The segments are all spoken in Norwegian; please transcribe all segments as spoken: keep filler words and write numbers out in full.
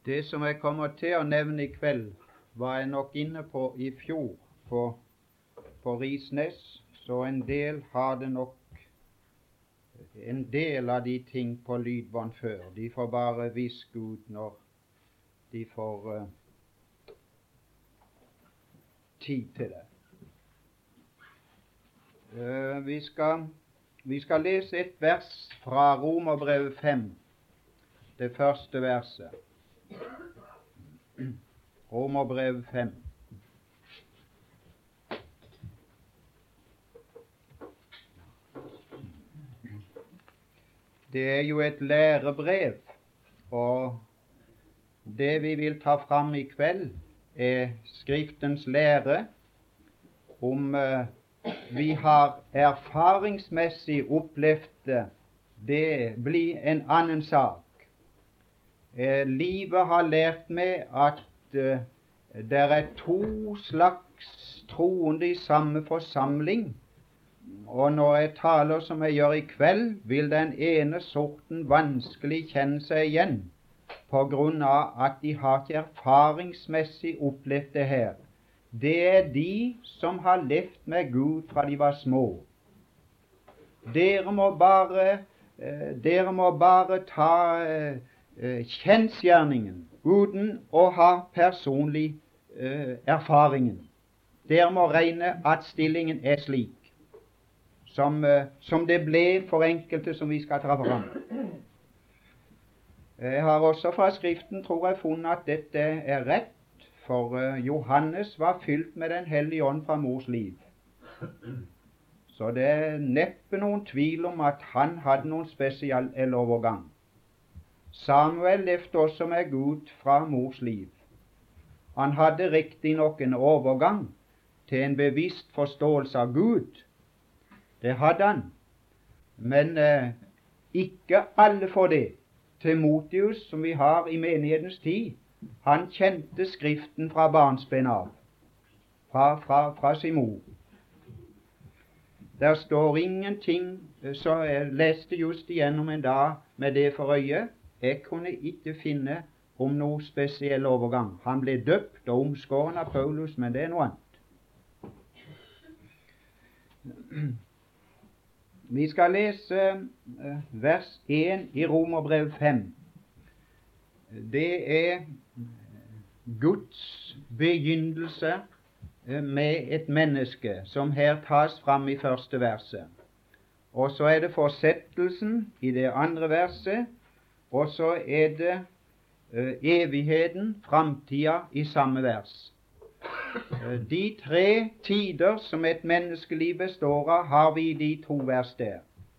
Det som jeg kommer til å nevne i kveld, var jeg nok inne på i fjor på, på Risnes, så en del hadde nok en del av de ting på lydbånd før. De får bare viske ut når de får uh, tid til det. Uh, vi, skal, vi skal lese et vers fra Romerbrevet fem, det første verset. Romerbrevet fem. Det er jo et lærebrev, og det vi vil ta fram i kveld, er Skriftens lære om uh, vi har erfaringsmessig opplevd det. Det blir en annen sak. Eh, livet har lært meg at eh, det er to slags troende i samme forsamling, og når jeg taler som jeg gjør i kveld, vil den ene sorten vanskelig kjenne seg igjen, på grunn av at de har ikke erfaringsmessig opplevd det her. Det er de som har levd med Gud fra de var små. Dere må bare, eh, dere må bare ta eh, kjensgjerningen uten å ha personlig uh, erfaringen. Dere må regne at stillingen er slik som, uh, som det ble for enkelte som vi skal ta fram. Jeg har også fra Skriften, tror jeg, funnet at dette er rett, for uh, Johannes var fylt med Den hellige ånd fra mors liv. Så det er neppe noen tvil om at han hadde noen spesiell overgang. Samuel levde også med Gud fra mors liv. Han hadde riktig nok en overgang til en bevisst forståelse av Gud. Det hadde han. Men eh, ikke alle får det. Timotius, som vi har i menighetens tid, han kjente Skriften fra barnsben av, fra, fra, fra sin mor. Der står ingenting, så jeg leste just igjennom en dag med det for øye. Jeg kunne ikke finne om noe spesiell overgang. Han ble døpt og omskåren av Paulus, men det er noe annet. Vi skal lese vers én i Romerbrev fem. Det er Guds begynnelse med et menneske, som her tas fram i første verset. Og så er det fortsettelsen i det andre verset, og så er det uh, evigheten, framtida, i samme vers. Uh, de tre tider som et menneskeliv består av, har vi i de to vers der.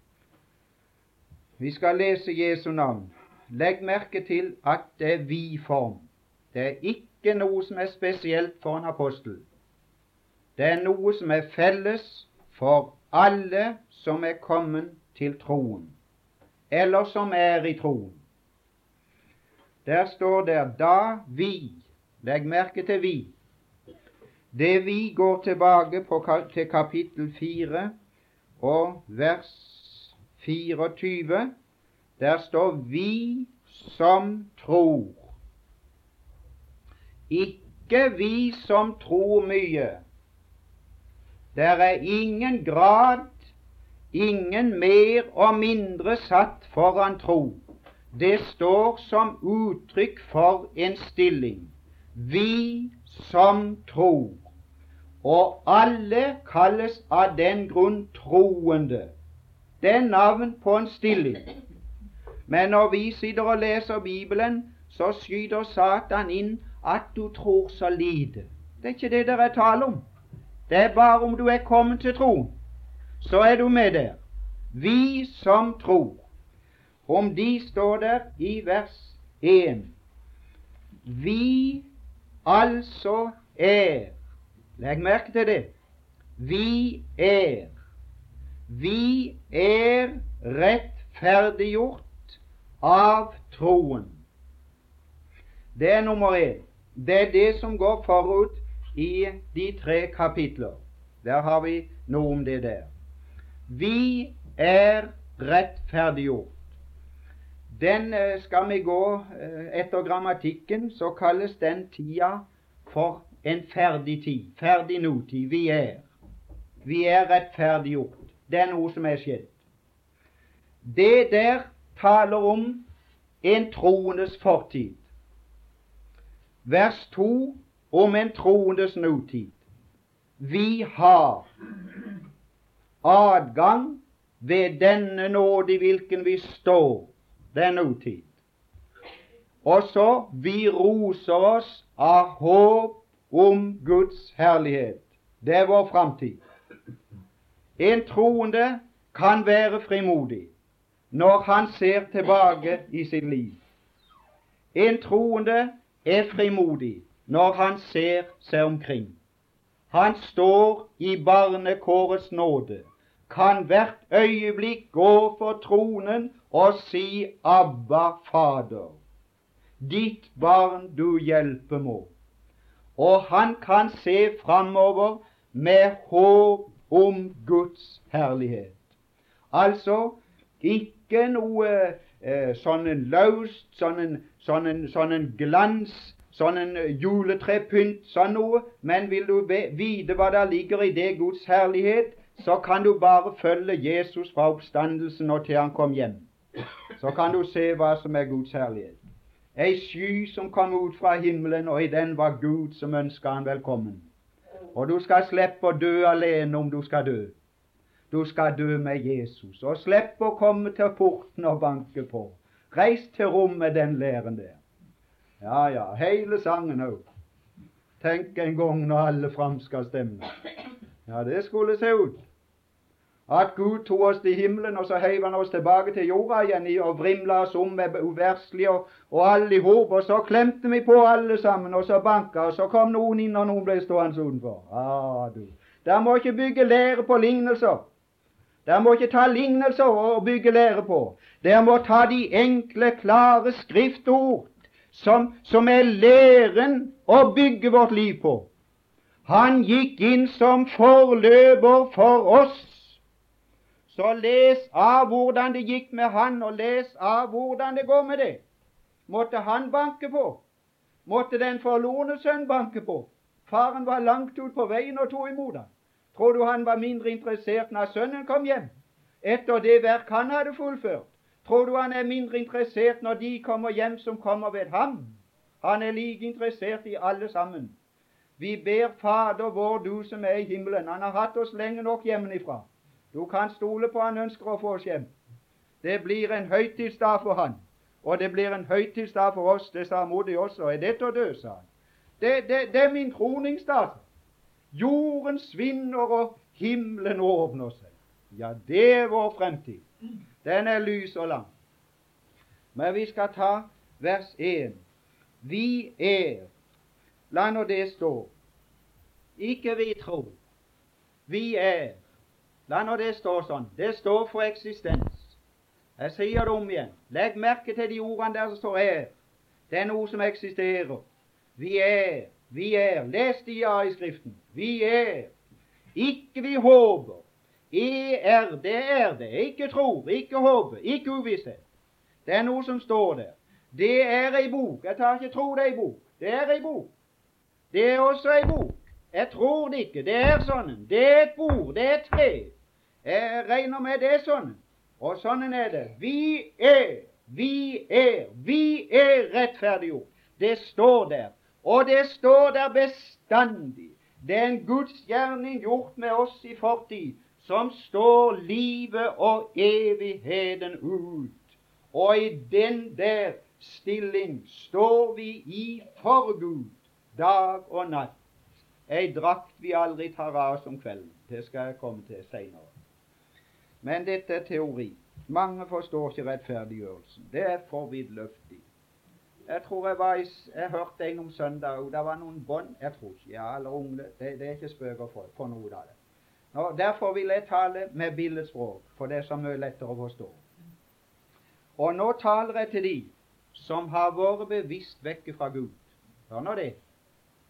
Vi skal lese Jesu navn. Legg merke til at det er vi-form. Det er ikke noe som er spesielt for en apostel. Det er noe som er felles for alle som er kommet til troen, eller som er i troen. Der står det da vi, legg merke til vi. Det vi går tilbake på, til kapittel fire og vers fireogtyve. Der står vi som tror. Ikke vi som tror mye. Der er ingen grad, ingen mer og mindre satt foran tro. Det står som uttrykk for en stilling. Vi som tror. Og alle kalles av den grunn troende. Det er navn på en stilling. Men når vi sitter og leser Bibelen, så skyter Satan inn at du tror så lite. Det er ikke det dere er tale om. Det er bare om du er kommet til tro, så er du med der. Vi som tror. Om de står der i vers én. Vi altså er. Legg merke til det. Vi er. Vi er rettferdiggjort av troen. Det er nummer én. Det er det som går forut i de tre kapitler. Der har vi noe om det der. Vi er rettferdiggjort. Den eh, skal vi gå eh, etter grammatikken, så kalles den tida for en ferdig tid, ferdig nåtid. Vi er. Vi er rettferdiggjort. Det er noe som er skjedd. Det der taler om en troendes fortid. Vers to om en troendes nåtid. Vi har adgang ved denne nåde i hvilken vi står. Det er nåtid. Og så vi roser oss av håp om Guds herlighet. Det er vår framtid. En troende kan være frimodig når han ser tilbake i sitt liv. En troende er frimodig når han ser seg omkring. Han står i barnekårets nåde, kan hvert øyeblikk gå for tronen og si, Abba, Fader, ditt barn du hjelper må. Og han kan se framover med håp om Guds herlighet. Altså ikke noe eh, sånn en løst, sånn en, sånn en, sånn en glans, sånn en juletrepynt, sånn noe, men vil du vite hva der ligger i det Guds herlighet, så kan du bare følge Jesus fra oppstandelsen og til han kom hjem. Så kan du se hva som er Guds herlighet. Ei sky som kom ut fra himmelen, og i den var Gud som ønsket han velkommen. Og du skal slippe å dø alene om du skal dø. Du skal dø med Jesus, og slippe å komme til porten og banke på. Reis til rom med den læren der. Ja, ja, hele sangen også. Tenk en gang når alle fram skal stemme. Ja, det skulle se ut. At Gud tog oss til himmelen, og så heiv han oss tilbake til jorda igjen, og vrimla oss om med uverslige og, og alle i hop, og så klemte vi på alle sammen, og så banka, og så kom noen inn, og noen ble stående utenfor. Ah, du. Der må ikke bygge lære på lignelser. Der må ikke ta lignelser og bygge lære på. Der må ta de enkle, klare skriftord, som, som er læren å bygge vårt liv på. Han gikk inn som forløper for oss. Så les av hvordan det gikk med han, og les av hvordan det går med det. Måtte han banke på? Måtte den forlorne sønn banke på? Faren var langt ut på veien og tog imot ham. Tror du han var mindre interessert når sønnen kom hjem? Etter det verk han hadde fullført. Tror du han er mindre interessert når de kommer hjem som kommer ved ham? Han er like interessert i alle sammen. Vi ber Fader vår, du som er i himmelen. Han har hatt oss lenge nok hjemmefra. Du kan stole på han ønsker å få oss hjem. Det blir en høytidsdag for han, og det blir en høytidsdag for oss. Det sa modig også. Er dette å dø, sa han. Det, det, det er min kroningsdag. Jorden svinner og himmelen åpner seg. Ja, det er vår fremtid. Den er lys og lang. Men vi skal ta vers én. Vi er. La nå det stå. Ikke vi tror. Vi er. La nå det stå sånn. Det står for eksistens. Jeg sier det om igjen. Legg merke til de ordene der som står er. Det er noe som eksisterer. Vi er. Vi er. Les de ja i Skriften. Vi er. Ikke vi håper. Er, det er det. Ikke tror, ikke håper, ikke uvisshet. Det er noe som står der. Det er ei bok. Jeg tar ikke tro det er ei bok. Det er ei bok. Det er også ei bok. Jeg tror det ikke. Det er sånn. Det er et bord. Det er et tre. Jeg regner med det er sånn. Og sånn er det. Vi er. Vi er. Vi er rettferdiggjort. Det står der. Og det står der bestandig. Det er en Guds gjerning gjort med oss i fortid, som står livet og evigheten ut. Og i den der stilling står vi i for Gud, dag og natt. Ei drakt vi aldri tar av oss om kvelden. Det skal jeg komme til senere. Men dette er teori. Mange forstår ikke rettferdiggjørelsen. Det er for vidløftig. Jeg tror jeg var i, jeg hørte en om søndag, og det var noen bånd, jeg tror ikke, ja, eller ungle, det, det er ikke spøker for, for noe av det. Nå, derfor vil jeg tale med billedspråk, for det er så mye lettere å forstå. Og nå taler jeg til de som har vært bevisst vekke fra Gud. Hør nå det.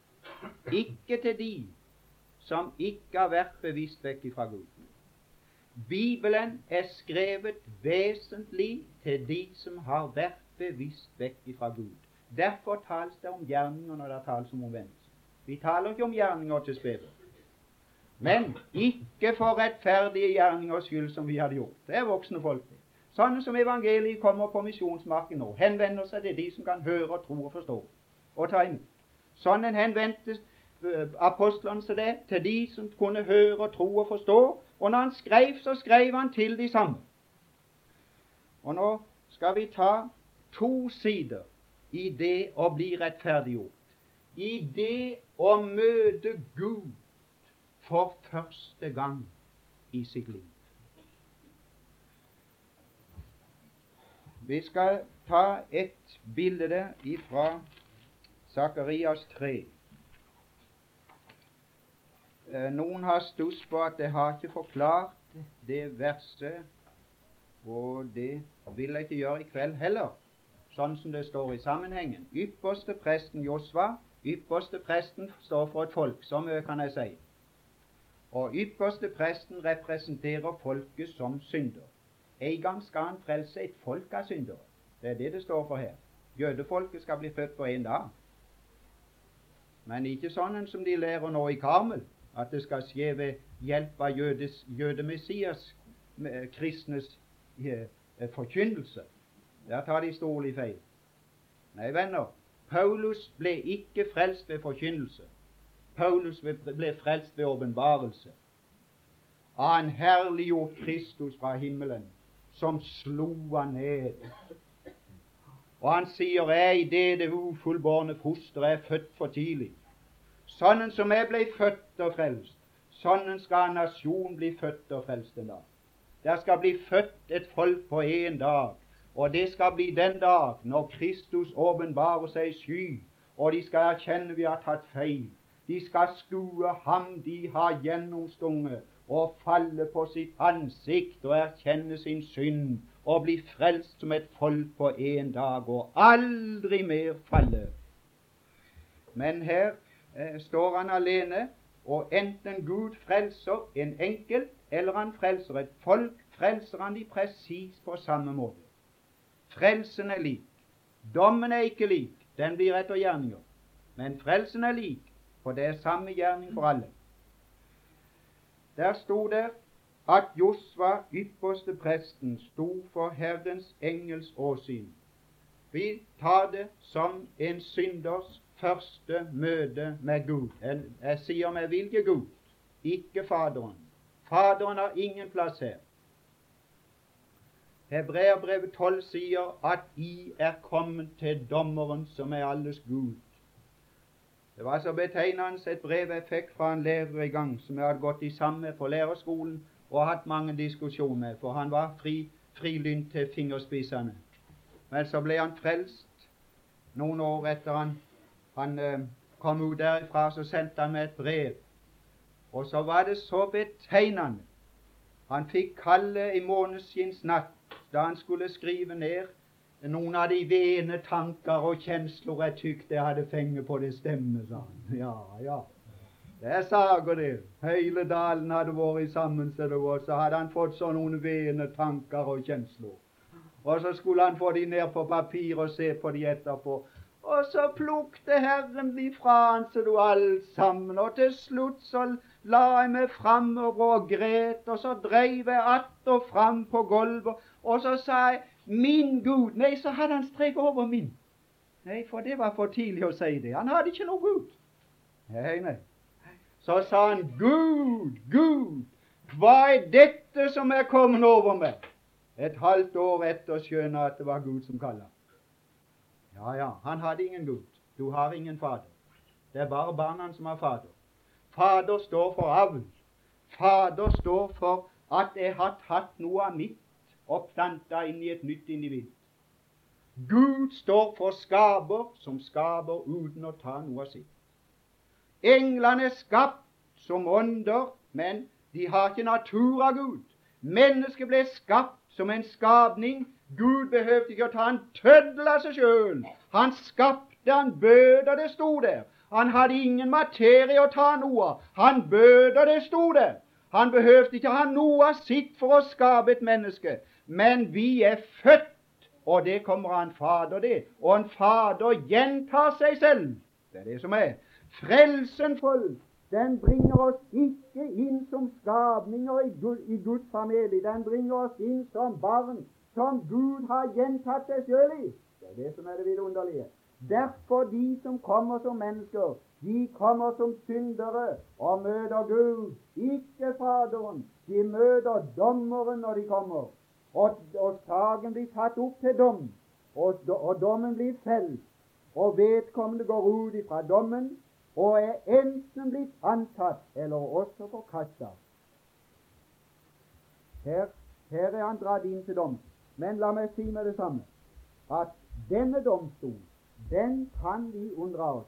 Ikke til de som ikke har vært bevisst vekke fra Gud. Bibelen er skrevet vesentlig til de som har vært bevisst vekk fra Gud. Derfor tales det om gjerninger når det tales om omvendelse. Vi taler ikke om gjerninger til spede, men ikke for rettferdige gjerningers skyld som vi hadde gjort. Det er voksne folk. Sånne som evangeliet kommer på misjonsmarken nå, henvender seg til de som kan høre, tro og forstå og ta imot. Sånn en henvendte apostlene seg det til de som kunne høre, tro og forstå, og når han skrev, så skrev han til de samme. Og nå skal vi ta to sider i det å bli rettferdiggjort, i det å møte Gud for første gang i sitt liv. Vi skal ta et bilde fra Sakarias tre. Noen har stuss på at jeg har ikke forklart det verset, og det vil jeg ikke gjøre i kveld heller, sånn som det står i sammenhengen. Ypperste presten Josva, ypperste presten står for et folk, så mye kan jeg si. Og ypperste presten representerer folket som synder. En gang skal han frelse et folk av syndere. Det er det det står for her. Jødefolket skal bli født på en dag. Men ikke sånn som de lærer nå i Karmel, at det skal skje ved hjelp av jødes, jødemessias kristnes eh, forkynnelse. Der tar de storlig feil. Nei, venner, Paulus ble ikke frelst ved forkynnelse. Paulus ble frelst ved åpenbarelse av en herliggjort Kristus fra himmelen, som slo han ned. Og han sier, ei, det det ufullbårne foster er født for tidlig. Sånn som jeg ble født og frelst, sånn skal en nasjon bli født og frelst en dag. Der skal bli født et folk på en dag, og det skal bli den dag når Kristus åpenbarer seg i sky, og de skal erkjenne vi har tatt feil. De skal skue ham de har gjennomstunget, og falle på sitt ansikt og erkjenne sin synd, og bli frelst som et folk på en dag, og aldri mer falle. Men her eh, står han alene, og enten Gud frelser en enkelt, eller han frelser et folk, frelser han de presis på samme måte. Frelsen er lik. Dommen er ikke lik, den blir etter gjerninger. Men frelsen er lik, for det er samme gjerning for alle. Der sto det at Josva, ypperste presten, sto for Herrens engels åsyn. Vi tar det som en synders første møte med Gud. Jeg, jeg sier med hvilken Gud? Ikke Faderen. Faderen har ingen plass her. Hebreerbrevet tolv sier at I er kommet til dommeren som er alles Gud. Det var så betegnende et brev jeg fikk fra en lærer i gang, som jeg hadde gått i samme på lærerskolen og hatt mange diskusjoner med, for han var fri, frilynt til fingerspissene. Men så ble han frelst noen år etter han, han eh, kom ut derifra, så sendte han meg et brev. Og så var det så betegnende. Han fikk kalle i måneskinns natt, da han skulle skrive ned noen av de vene tanker og kjensler jeg tykte jeg hadde fengt på det stemme, sa han. Ja, ja. Det er saker det. Hele dalen hadde vært sammen, så det var, så hadde han fått sånn noen vene tanker og kjensler. Og så skulle han få de ned på papir og se på de etterpå. Og så plukte Herren de fra han, så du alt sammen. Og til slutt så la jeg meg framover og gret, og så dreiv jeg att og fram på gulvet, og så sa jeg, min Gud. Nei, så hadde han strek over min. Nei, for det var for tidlig å si det. Han hadde ikke noe Gud. Nei, nei. Så sa han, Gud, Gud, hva er dette som er kommet over meg? Et halvt år etter skjønner at det var Gud som kaller. Ja, ja, han hadde ingen Gud. Du har ingen fader. Det er bare barna som har fader. Fader står for avl. Fader står for at jeg har hatt noe av mitt og planta inn i et nytt individ. Gud står for skaper som skaper uten å ta noe av sitt. Englene er skapt som ånder, men de har ikke natur av Gud. Mennesket ble skapt som en skapning. Gud behøvde ikke å ta en tøddel av seg selv. Han skapte, han bød, og det sto der. Han hadde ingen materie å ta noe av. Han bød, og det sto der. Han behøvde ikke ha noe av sitt for å skape et menneske, men vi er født, og det kommer av en fader, det. Og en fader gjentar seg selv. Det er det som er. Frelsen folk, den bringer oss ikke inn som skapninger i, Gud, i Guds familie. Den bringer oss inn som barn, som Gud har gjentatt seg selv i. Det er det som er det vidunderlige. Derfor de som kommer som mennesker, de kommer som syndere og møter Gud, ikke Faderen. De møter dommeren når de kommer. Og, og saken blir tatt opp til dom, og, og dommen blir felt. Og vedkommende går ut ifra dommen, og er enten blitt antatt eller også forkastet. Her, her er han dratt inn til dom. Men la meg si med det samme, at denne domstol, den kan vi unndra oss.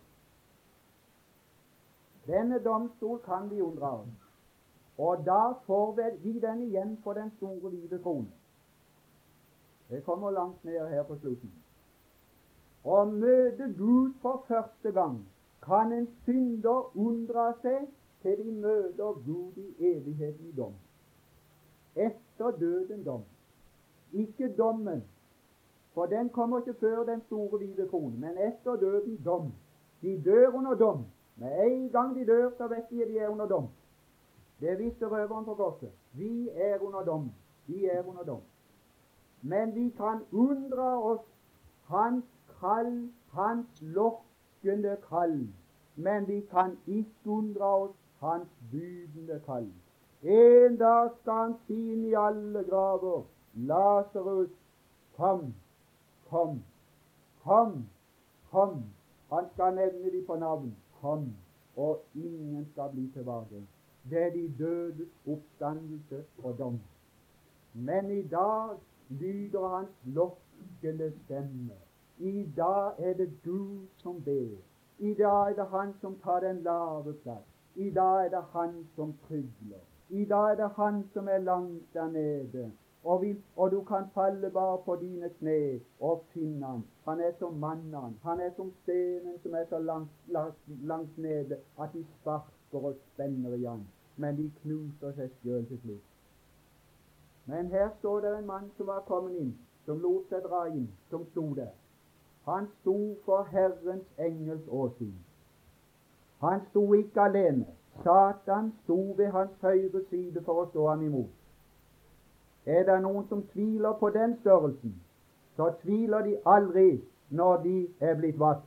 Denne domstol kan vi unndra oss. Og da får vi den igjen på den store, hvite trone. Det kommer langt ned her på slutten. Å møte Gud for første gang kan en synder unndra seg til de møter Gud i evigheten i dom. Etter døden dom. Ikke dommen, for den kommer ikke før den store, hvite trone, men etter døden dom. De dør under dom. Med en gang de dør, så vet de at de er under dom. Det visste røveren på korset. Vi er under dom. Vi er under dom. Men vi kan unndra oss hans kall, hans lokkende kall. Men vi kan ikke unndra oss hans bydende kall. En dag skal han si inn i alle graver: Lasarus, kom, kom, kom, kom. Han skal nevne de på navn. Kom, og ingen skal bli tilbake. Det er de dødes oppstandelse og dom. Men i dag lyder hans lokkende stemme. I dag er det Gud som ber. I dag er det han som tar den lave plass. I dag er det han som trygler. I dag er det han som er langt der nede. Og, vi, og du kan falle bare på dine kne og finne han. Han er som mannen. Han er som stenen som er så langt, langt, langt nede at de sparker og spenner i han. Men de knuser seg selv til slutt. Men her står det en mann som var kommet inn, som lot seg dra inn, som sto der. Han sto for Herrens engels åsyn. Han sto ikke alene. Satan sto ved hans høyre side for å stå ham imot. Er det noen som tviler på den størrelsen, så tviler de aldri når de er blitt valgt.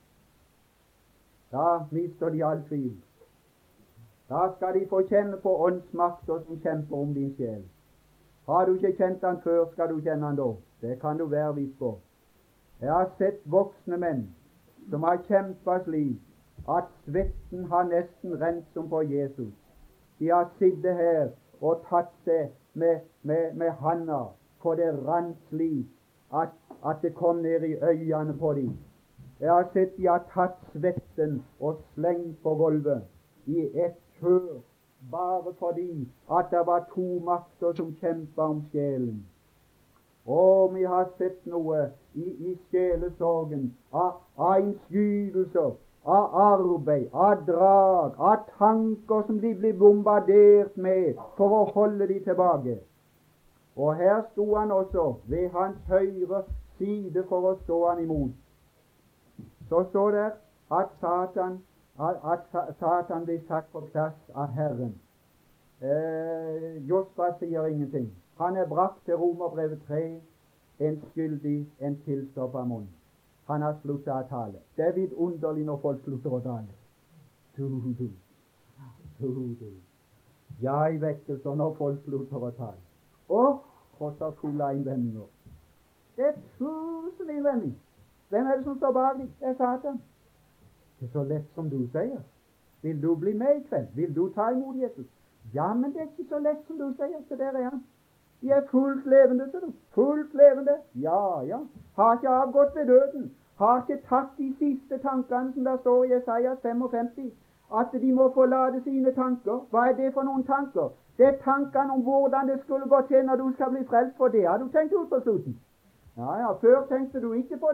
Da mister de all tvil. Da skal de få kjenne på åndsmakter som kjemper om din sjel. Har du ikke kjent han før, skal du kjenne han da. Det kan du være viss på. Jeg har sett voksne menn som har kjempet slik at svetten har nesten rent som på Jesus. De har sittet her og tatt seg med, med, med handa, for det rant slik at, at det kom ned i øynene på dem. Jeg har sett de har tatt svetten og slengt på gulvet i ett kjør, bare fordi at det var to makter som kjempet om sjelen. Og vi har sett noe i, i sjelesorgen av, av innskytelser, av arbeid, av drag, av tanker som de blir bombardert med for å holde de tilbake. Og her sto han også ved hans høyre side for å stå han imot. Så står det at Satan, at Satan blir satt på plass av Herren. Eh, Josva sier ingenting. Han er brakt til Romerbrevet tre, en skyldig, en tilstoppet munn. Han har sluttet å tale. Det er vidunderlig når folk slutter å tale. Du, du, du, du. Ja, i vekkelser når folk slutter å tale. Åh, og så fulle innvendinger. Det er tusen innvendinger. Hvem er det som står bak dem? Det er Satan. Det er så lett som du sier. Vil du bli med i kveld? Vil du ta imot Jesus? Ja, men det er ikke så lett som du sier. Så der er han. De er fullt levende, ser du. Fullt levende. Ja, ja. Har ikke avgått ved døden. Har ikke tatt de siste tankene som der står i Jesajas femogfemti. At de må forlate sine tanker. Hva er det for noen tanker? Det er tankene om hvordan det skulle gå til når du skal bli frelst, for det har du tenkt ut på slutten. Ja, ja, før tenkte du ikke på det.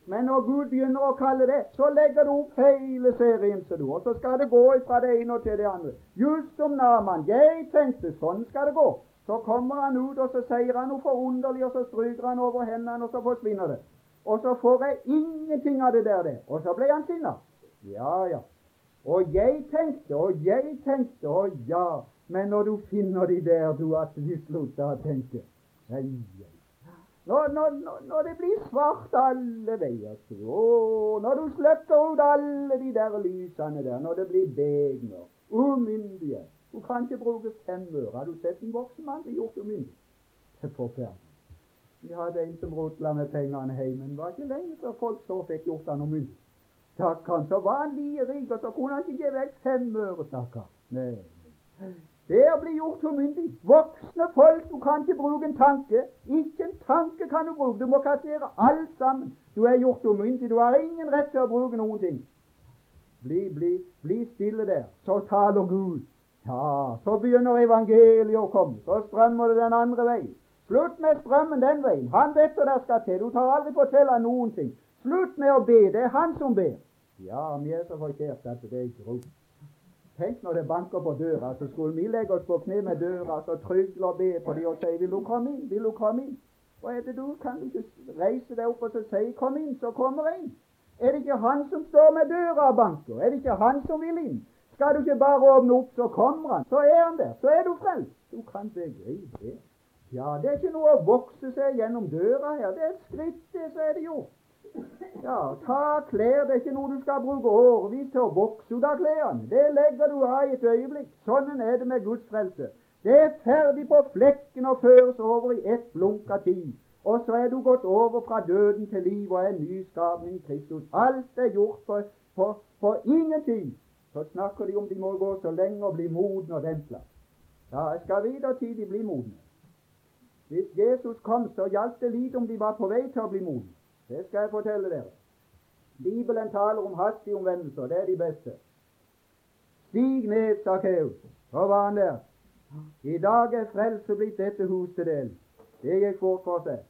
Men når Gud begynner å kalle det, så legger du opp hele serien, så du, og så skal det gå fra det ene og til det andre. Just som Naaman. Jeg tenkte, sånn skal det gå. Så kommer han ut, og så sier han noe forunderlig, og så stryker han over hendene, og så forsvinner det. Og så får jeg ingenting av det der, det. Og så ble han sinnet. Ja, ja. Og jeg tenkte, og jeg tenkte, og ja. Men når du finner de der, du, at de slutter å tenke. Nei, nei. Når, når, når det blir svart alle veier, å, når du sløkker ut alle de der lysene der, når det blir begner, umyndige, du kan ikke bruke fem øre. Har du sett en voksen mann bli gjort umyndig? Det er forferdelig. Vi hadde en som rotla med pengene hjemme, men det var ikke lenge før folk så fikk gjort han umyndig. Stakkaren, så var han like rik, og så kunne han ikke gi vekk fem øre, stakkar. Nei. Det å bli gjort umyndig. Voksne folk, du kan ikke bruke en tanke. Ikke en tanke kan du bruke. Du må kassere alt sammen. Du er gjort umyndig. Du har ingen rett til å bruke noen ting. Bli, bli, bli stille der. Så taler Gud. Ja, så begynner evangeliet å komme. Så strømmer det den andre veien. Slutt med strømmen den veien. Han vet hva det skal til. Du tar aldri fortelle noen ting. Slutt med å be. Det er han som ber. Ja, vi er så forkert at det er ikke ro. Tenk når det banker på døra, så skulle vi legge oss på kne med døra, så trygle og be på de og si, vil du komme inn, vil du komme inn? Og er det du, kan du ikke reise deg opp og så si, kom inn, så kommer jeg inn. Er det ikke han som står med døra og banker? Er det ikke han som vil inn? Skal du ikke bare åpne opp, så kommer han, så er han der, så er du frelst. Du kan begripe det. Ja, det er ikke noe å vokse seg gjennom døra her, det er et skritt, det, så er det gjort. Ja, ta klær, det er ikke noe du skal bruke årevis til å vokse ut av klærne. Det legger du av i et øyeblikk. Sånn er det med Guds frelse. Det er ferdig på flekken og føres over i ett blunk av tid. Og så er du gått over fra døden til liv og er en ny skapning i Kristus. Alt er gjort for, for, for ingenting. Så snakker de om de må gå så lenge og bli modne og den slags. Ja, jeg skal videre til de blir modne. Hvis Jesus kom, så hjalp det lite om de var på vei til å bli modne. Det skal jeg fortelle dere. Bibelen taler om hastig omvendelse, det er de beste. Stig ned, Sakkeus. Så var han der. I dag er frelse blitt dette hus til del. Det gikk fort for seg.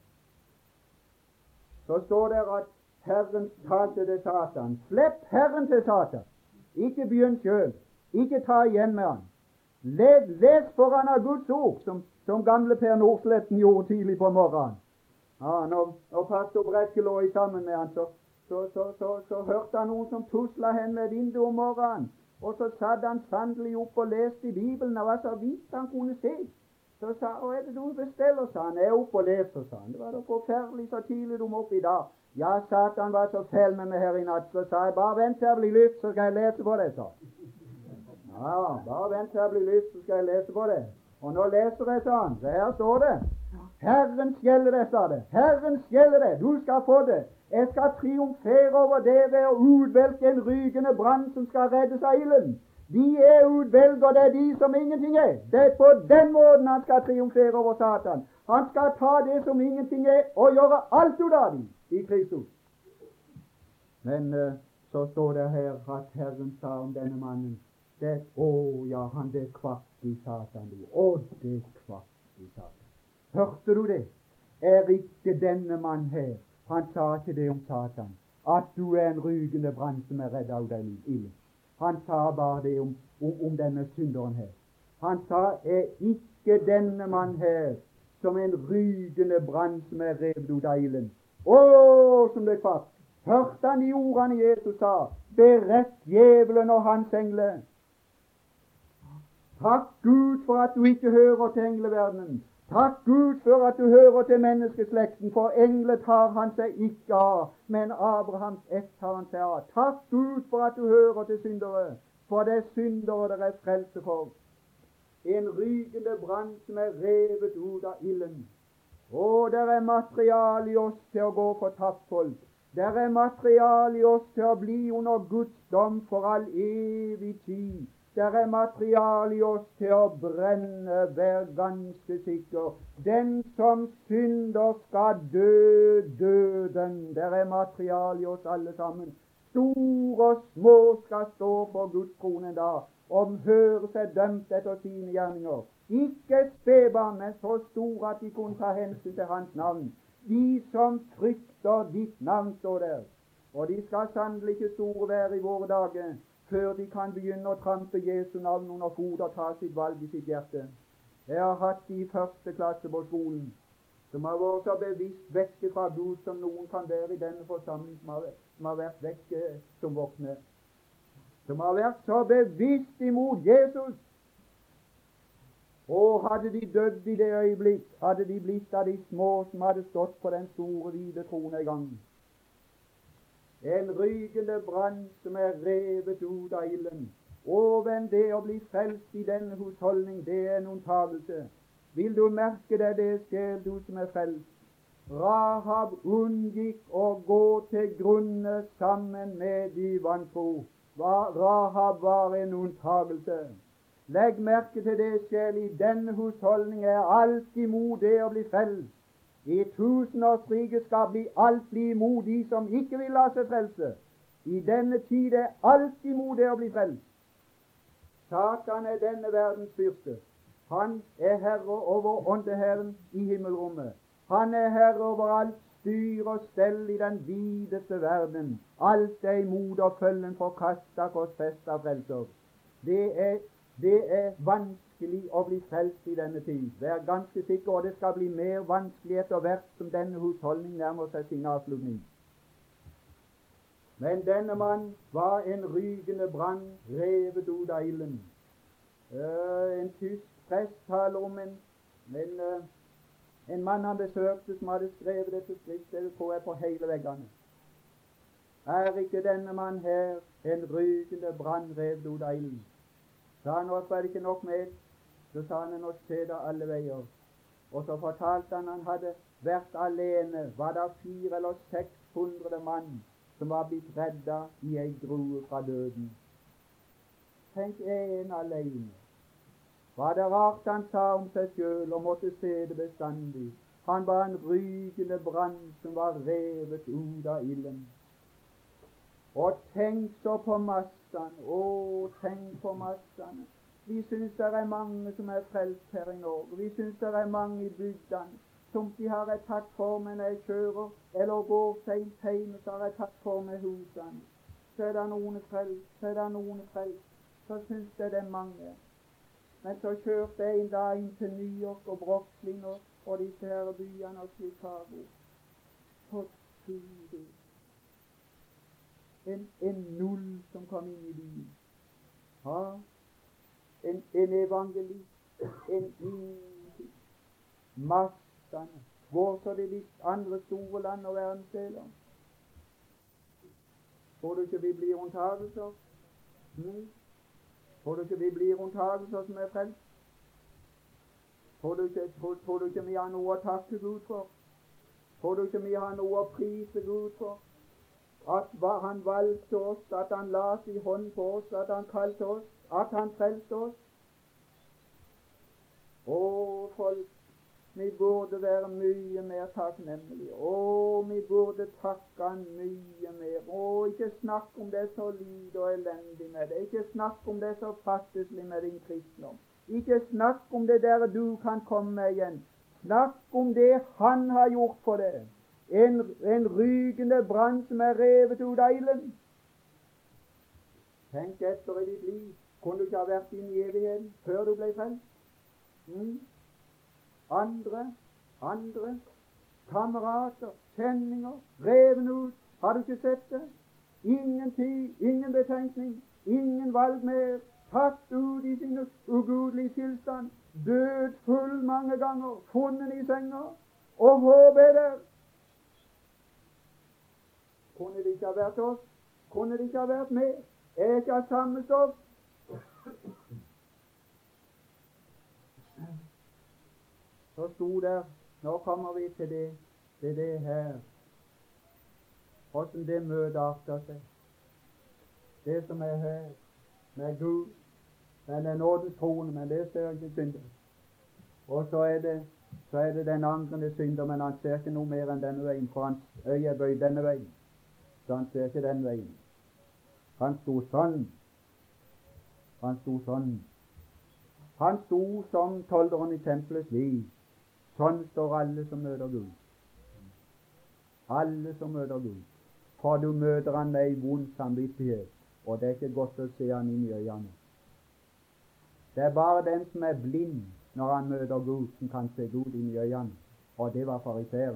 Så står det at Herren talte til Satan. Slipp Herren til Satan. Ikke begynn selv. Ikke ta igjen med han. Les, les foran av Guds ord, som, som gamle Per Nordsletten gjorde tidlig på morgenen. Ja, når, når pastor Brekke lå i sammen med han, så, så, så, så, så hørte han noen som tusla hen ved vinduet om morgenen. Og så satt han sannelig opp og leste i Bibelen, og var så vidt han kunne se. Så sa han, hva er det du besteller, sa han. Jeg er oppe og leser, sa han. Det var da forferdelig så tidlig du må opp i dag. Ja, Satan var så fæl med meg her i natt, så sa jeg, bare vent til jeg blir lyst, så skal jeg lese på det, sa ja, bare vent til jeg blir lyst, så skal jeg lese på det. Og nå leser jeg, sa han, så her står det. Herren skjeller det, sa det. Herren skjeller det. Du skal få det. Jeg skal triumfere over det ved å utvelge en rygende brann som skal reddes av ilden. De er utvelget, og det er de som ingenting er. Det er på den måten han skal triumfere over Satan. Han skal ta det som ingenting er, og gjøre alt ut av dem i Kristus. Men uh, så står det her at Herren sa om denne mannen, det, å ja, han det kvakk i Satan. Å, det kvakk i Satan. Hørte du det? Er ikke denne mann her? Han sa ikke det om Satan, at du er en rygende brann som er redd av deg ille. Han sa bare det om, om, om denne synderen her. Han sa, er ikke denne mann her som en rygende brann som er revet ut av ilden? Å, som det kvart. Hørte han de ordene Jesus sa? Berett djevelen og hans engle. Takk Gud for at du ikke hører til engleverdenen. Takk Gud for at du hører til menneskeslekten, for engler tar han seg ikke av, men Abrahams ett tar han seg av. Takk Gud for at du hører til syndere, for det er syndere der er frelse for. En rygende brann som er revet ut av ilden. Og der er materiale i oss til å gå for tapt folk. Der er materiale i oss til å bli under Guds dom for all evig tid. Der er materiale i oss til å brenne, vær ganske sikker. Den som synder skal dø døden. Der er materiale i oss alle sammen. Store og små skal stå for Guds trone en dag, om høre seg dømt etter sine gjerninger. Ikke spedbarn, men så store at de kunne ta hensyn til hans navn. De som frykter efter ditt navn, står der. Og de skal sannelig ikke store være i våre dager før de kan begynne å trampe Jesu navn under fot og ta sitt valg i sitt hjerte. Jeg har hatt de i første klasse på skolen som har vært så bevisst vekke fra Gud som noen kan være i denne forsamling, som har, som har vært vekke som voksne. Som har vært så bevisst imot Jesus. Og hadde de dødd i det øyeblikk, hadde de blitt av de små som hadde stått på den store, hvite trone i gang. En rykende brann som er revet ut av ilden. Og venn, det å bli frelst i denne husholdning, det er en unntagelse. Vil du merke deg det, sjel, du som er frelst? Rahab unngikk å gå til grunne sammen med de vantro. Rahab var en unntagelse. Legg merke til det, sjel, i denne husholdning er alt imot det å bli frelst. I tusenårsriket skal bli alt bli imot de som ikke vil la seg frelse. I denne tid er alt imot det å bli frelst. Satan er denne verdens fyrste. Han er herre over åndeherren i himmelrommet. Han er herre over alt styr og stell i den videste verden. Alt er imot og følgen forkasta, korsfesta frelser. Det er, det er vanskelig å bli frelst i denne tid. Vær ganske sikker, og det skal bli mer vanskelig etter hvert som denne husholdning nærmer seg sin avslutning. Men denne mann var en rykende brann revet ut av ilden. Uh, en tysk prest taler om en, en, uh, en mann han besøkte som hadde skrevet dette skriftet, det tror jeg, på hele veggene. Er ikke denne mann her en rykende brann revet ut av ilden? Sa han, og så er det ikke nok med, så sa han en å se det alle veier. Og så fortalte han han hadde vært alene, var det fire eller seks hundre mann som var blitt redda i ei grue fra døden. Tenk en alene. Var det rart han sa om seg sjøl og måtte se det bestandig? Han var en rykende brann som var revet ut av ilden. Og tenk så på massene, å, tenk på massene. Vi syns det er mange som er frelst her i Norge. Vi syns det er mange i bygdene. Som de har jeg tatt for meg når jeg kjører, eller går sent hjem, så har jeg tatt for meg husene. Så er det noen frelst, så er det noen frelst. Så syns jeg det er mange. Men så kjørte jeg en dag inn til New York og Brooklyn og, og disse her byene og Chicago. Så tydelig. En, en null som kom inn i byen. Ja, en, en evangelist, en ingenting. Massene. Går så det litt andre store land og verdensdeler. Tror du ikke vi blir unntagelser? Mm. Tror du ikke vi blir unntagelser som er frelst? Tror du ikke, tror, tror du ikke vi har noe å takke Gud for? Tror du ikke vi har noe å prise Gud for? At han valgte oss, at han la sin hånd på oss, at han kalte oss, at han frelste oss? Å, folk, vi burde være mye mer takknemlige. Å, vi burde takke han mye mer. Å, ikke snakk om det så lite og elendig med det. Ikke snakk om det så fattelig med din kristendom. Ikke snakk om det der du kan komme med igjen. Snakk om det han har gjort for deg. En, en rykende brann som er revet ut av ilden. Tenk etter i ditt liv. Kunne du ikke ha vært inn i evigheten før du ble frelst? Mm. Andre, andre, kamerater, kjenninger, reven ut. Har du ikke sett det? Ingen tid, ingen betenkning, ingen valg mer. Tatt ut i sin ugudelige tilstand. Død full mange ganger, funnet i senga. Og håp er der. Kunne det ikke ha vært oss? Kunne det ikke ha vært med? Er ikke av samme stoff? Så sto der, nå kommer vi til det, til det her, hvordan det møtet arter seg. Det som er her, med Gud, men det er nådens trone, men det ser ikke synder. Og så er det, så er det den angrende synder, men han ser ikke noe mer enn denne veien, for hans øye er bøyd denne veien, så han ser ikke den veien. Han sto sånn, han sto sånn. Han sto som tolderen i tempelets liv. Sånn står alle som møter Gud. Alle som møter Gud. For du møter han med ei vond samvittighet, og det er ikke godt å se han inn i øynene. Det er bare den som er blind når han møter Gud, som kan se Gud inn i øynene, og det var fariseeren.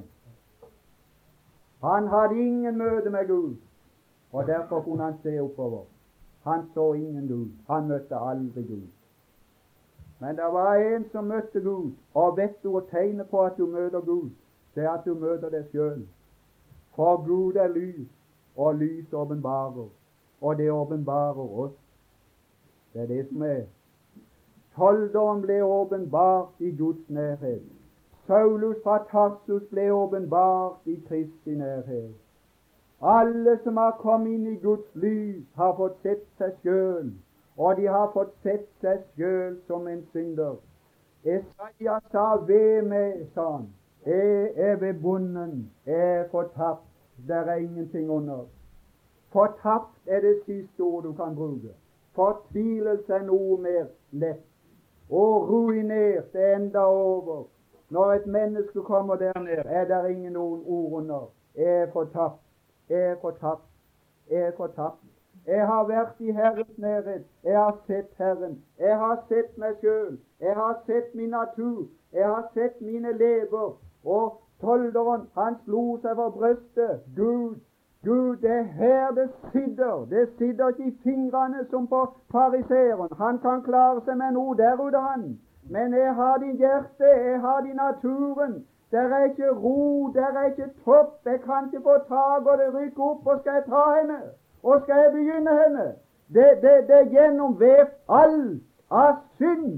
Han hadde ingen møte med Gud, og derfor kunne han se oppover. Han så ingen Gud. Han møtte aldri Gud. Men det var en som møtte Gud, og vet du å tegne på at du møter Gud, det er at du møter deg selv. For Gud er lys, og lys åpenbarer, og det åpenbarer oss. Det er det som er. Tolderen ble åpenbart i Guds nærhet. Saulus fra Tarsus ble åpenbart i Kristi nærhet. Alle som har kommet inn i Guds lys, har fått sett seg selv, og de har fått sett seg selv som en synder. Esaias sa, ved meg, sa han, jeg er ved bunnen, jeg er fortapt, det er ingenting under. Fortapt er det siste ord du kan bruke. Fortvilelse er noe mer lett. Og ruinert er enda over. Når et menneske kommer der ned, er det ingen noen ord under. Jeg er fortapt, jeg er fortapt, jeg er fortapt. Jeg har vært i Herrens nærhet, jeg har sett Herren, jeg har sett meg selv, jeg har sett min natur, jeg har sett mine lever. Og tolderen, han slo seg for brøstet. Gud, Gud, det er her det sitter. Det sitter ikke i fingrene som på fariseeren. Han kan klare seg med noe der ute, han. Men jeg har din hjerte, jeg har din naturen. Der er ikke ro, der er ikke topp. Jeg kan ikke få tak og det rykker opp, og skal jeg ta henne? Og skal jeg begynne henne? Det, det, det er gjennomvevt alt av synd.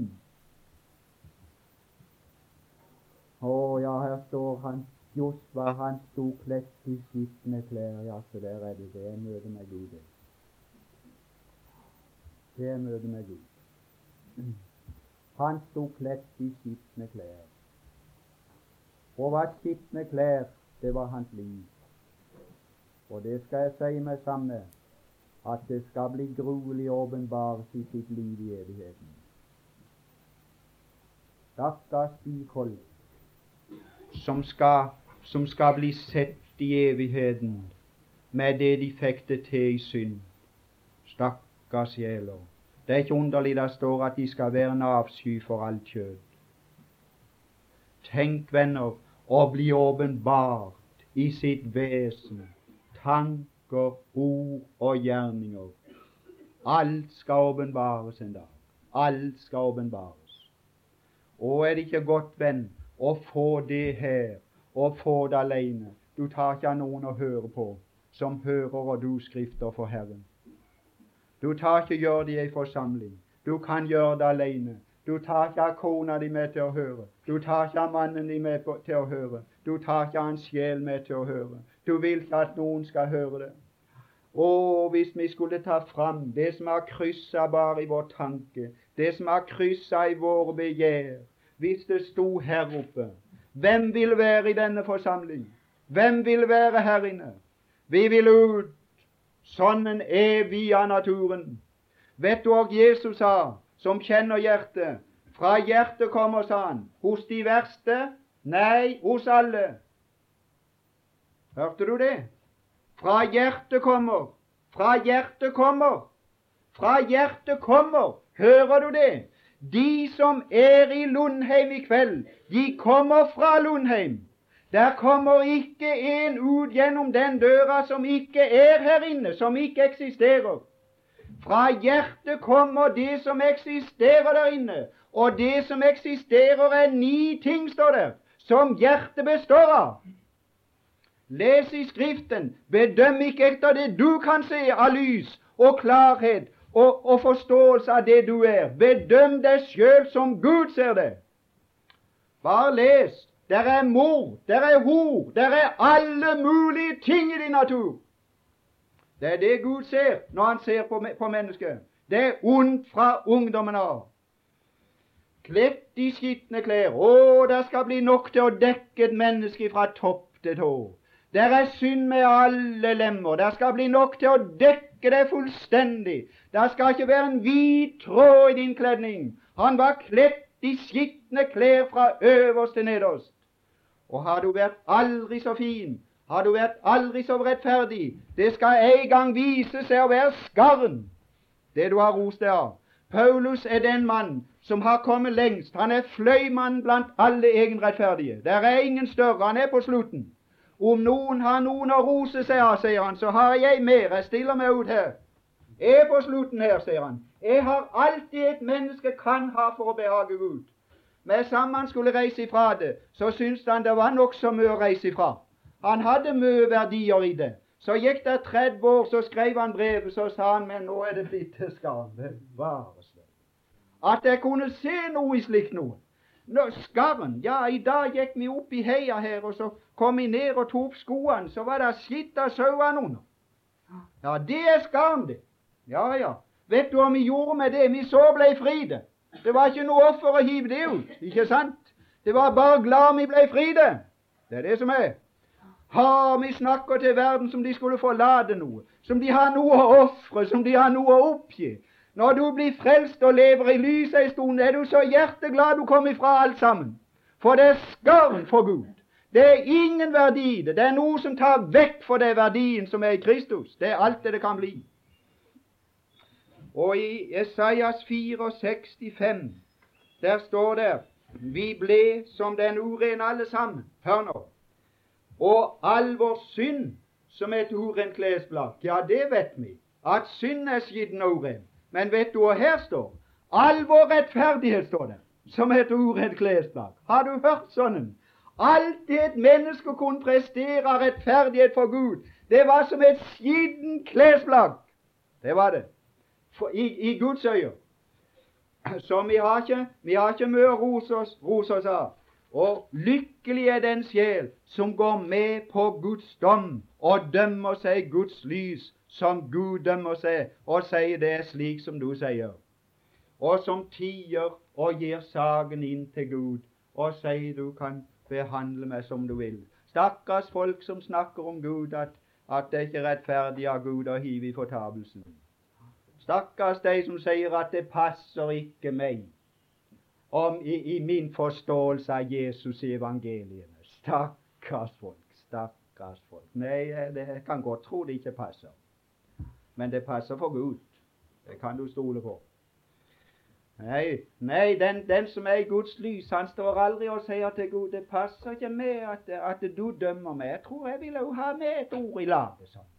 Å ja, her står han. Josva, han sto kledd i skitne klær. Ja, så der er det. Det er møte med Gud. Det er møte med Gud. Han sto kledd i skitne klær. Og hva skitne klær, det var hans liv. Og det skal jeg si meg samme, at det skal bli gruelig åpenbart i sitt liv i evigheten. Stakkars bikolk, som skal, som skal bli sett i evigheten med det de fikk det til i synd. Stakkars sjeler. Det er ikke underlig det står at de skal være en avsky for alt kjød. Tenk, venner, å bli åpenbart i sitt vesen, tanker, ord og gjerninger. Alt skal åpenbares en dag. Alt skal åpenbares. Og er det ikke godt, venn, å få det her, og få det alene? Du tar ikke noen å høre på, som hører og du skrifter for Herren. Du tar ikke gjør det i en forsamling. Du kan gjøre det alene. Du tar ikke kona di med til å høre. Du tar ikke mannen din med på, til å høre. Du tar ikke hans sjel med til å høre. Du vil ikke at noen skal høre det. Og hvis vi skulle ta fram det som har krysset bare i vår tanke, det som har krysset i våre begjær, hvis det sto her oppe, hvem vil være i denne forsamling? Hvem vil være her inne? Vi vil ut. Sånn er vi av naturen. Vet du hva Jesus sa, som kjenner hjertet? Fra hjertet kommer, sa han. Hos de verste? Nei, hos alle. Hørte du det? Fra hjertet kommer. Fra hjertet kommer. Fra hjertet kommer. Hører du det? De som er i Lundheim i kveld, de kommer fra Lundheim. Der kommer ikke en ut gjennom den døra som ikke er her inne, som ikke eksisterer. Fra hjertet kommer det som eksisterer der inne, og det som eksisterer er ni ting, står der, som hjertet består av. Les i Skriften, bedøm ikke etter det du kan se av lys og klarhet og, og forståelse av det du er. Bedøm deg selv som Gud ser det. Bare les. Der er mord, der er hor, der er alle mulige ting i din natur. Det er det Gud ser når han ser på, på mennesket. Det er ondt fra ungdommen av. Kledd i skitne klær. Å, det skal bli nok til å dekke et menneske fra topp til tå. Der er synd med alle lemmer. Det skal bli nok til å dekke det fullstendig. Det skal ikke være en hvit tråd i din kledning. Han var kledd i skitne klær fra øverst til nederst. Og har du vært aldri så fin, Har du vært aldri så rettferdig, det skal en gang vise seg å være skarren, det du har rost deg av. Paulus er den mann som har kommet lengst. Han er fløymannen blant alle egenrettferdige. Der er ingen større. Han er på slutten. Om noen har noen å rose seg av, sier han, så har jeg mer. Jeg stiller meg ut her. Jeg er på slutten her, sier han. Jeg har alltid et menneske kan ha for å behage Gud. Men sammen han skulle reise ifra det, så syntes han det var nok så mye å reise ifra. Han hadde mye verdier i det. Så gikk det tretti år, så skrev han brevet, så sa han, men nå er det blitt til skam. At jeg kunne se noe i slikt noe. Nå, skarren, ja, i dag gikk vi opp i heia her, og så kom vi ned og tok opp skoene, så var det skitt av sauene under. Ja, det er skarren, det. Ja, ja. Vet du hva vi gjorde med det? Vi så ble fride. Det var ikke noe offer å hive det ut, ikke sant? Det var bare glad vi ble fride. Det er det som er. Ha, vi snakker til verden som de skulle forlate noe, som de har noe å ofre, som de har noe å oppgi. Når du blir frelst og lever i lyset en stund, er du så hjerteglad du kommer ifra alt sammen. For det er skarn for Gud. Det er ingen verdi i det. Det er noe som tar vekk for det verdien som er i Kristus. Det er alt det det kan bli. Og i Esaias sekstifire, fem, der står det, vi ble som den urene alle sammen. Hør nå. Og all vår synd som et urent klesplagg. Ja, det vet vi, at synd er skitten og uren. Men vet du hva her står? All vår rettferdighet står det, som et urent klesplagg. Har du hørt sånn? Alt det et menneske kunne prestere av rettferdighet for Gud, det var som et skitten klesplagg. Det var det. For, i, i Guds øye. Så vi har ikke, vi har ikke mye å rose oss, rose oss av. Og lykkelig er den sjel som går med på Guds dom og dømmer seg Guds lys, som Gud dømmer seg, og sier det er slik som du sier. Og som tier og gir saken inn til Gud, og sier du kan behandle meg som du vil. Stakkars folk som snakker om Gud, at, at det ikke er rettferdig av Gud å hive i fortapelsen. Stakkars de som sier at det passer ikke meg. Om i, i min forståelse av Jesus i evangeliene. Stakkars folk, stakkars folk. Nei, det kan godt tro det ikke passer. Men det passer for Gud. Det kan du stole på. Nei, nei den, den som er i Guds lys, han står aldri og sier til Gud, det passer ikke med at, at du dømmer meg. Jeg tror jeg ville jo ha med et ord i laget sånn.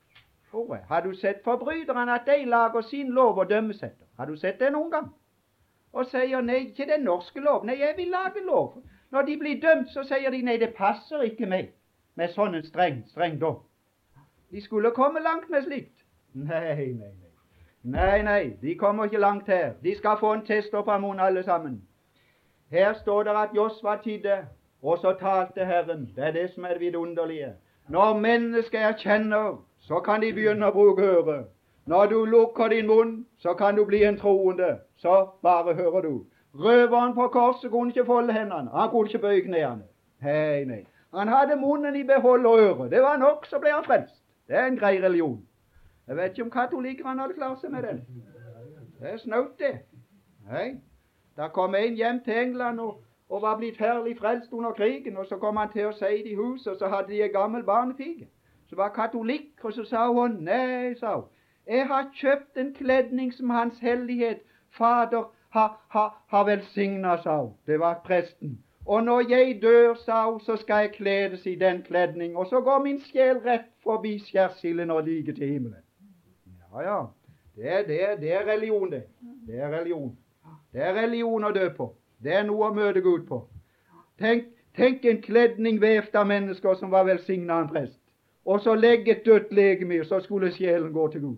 Har du sett forbryterne at de lager sin lov og dømmes etter? Har du sett det noen gang? Og sier nei, ikke den norske lov. Nei, jeg vil lage lov. Når de blir dømt, så sier de nei, det passer ikke meg med sånn en streng, streng dom. De skulle komme langt med slikt. Nei, nei, nei. Nei, nei, de kommer ikke langt her. De skal få en test opp av munnen alle sammen. Her står det at Josva tidde, og så talte Herren. Det er det som er det vidunderlige. Når mennesker erkjenner, så kan de begynne å bruke øret. Når du lukker din munn, så kan du bli en troende. Så bare hører du. Røveren på korset kunne ikke folde hendene. Han kunne ikke bøye knærne. Hei, nei. Han hadde munnen i behold og øret. Det var nok, så ble han frelst. Det er en grei religion. Jeg vet ikke om katolikkerne hadde klart seg med den. Det er snaut det. Hei. Da kom en hjem til England og, og var blitt herlig frelst under krigen, og så kom han til å si det i huset, og så hadde de en gammel barnepike. Så var katolikk, og så sa hun, nei, sa hun, jeg har kjøpt en kledning som Hans Hellighet Fader har, har, har velsignet, sa hun. Det var presten. Og når jeg dør, sa hun, så skal jeg kledes i den kledning, og så går min sjel rett forbi skjærsilden og ligger til himmelen. Ja, ja. Det er, det, er, det er religion, det. Det er religion. Det er religion å dø på. Det er noe å møte Gud på. Tenk, tenk en kledning vevt av mennesker som var velsignet av en prest. Og så legge et dødt legeme, så skulle sjelen gå til Gud.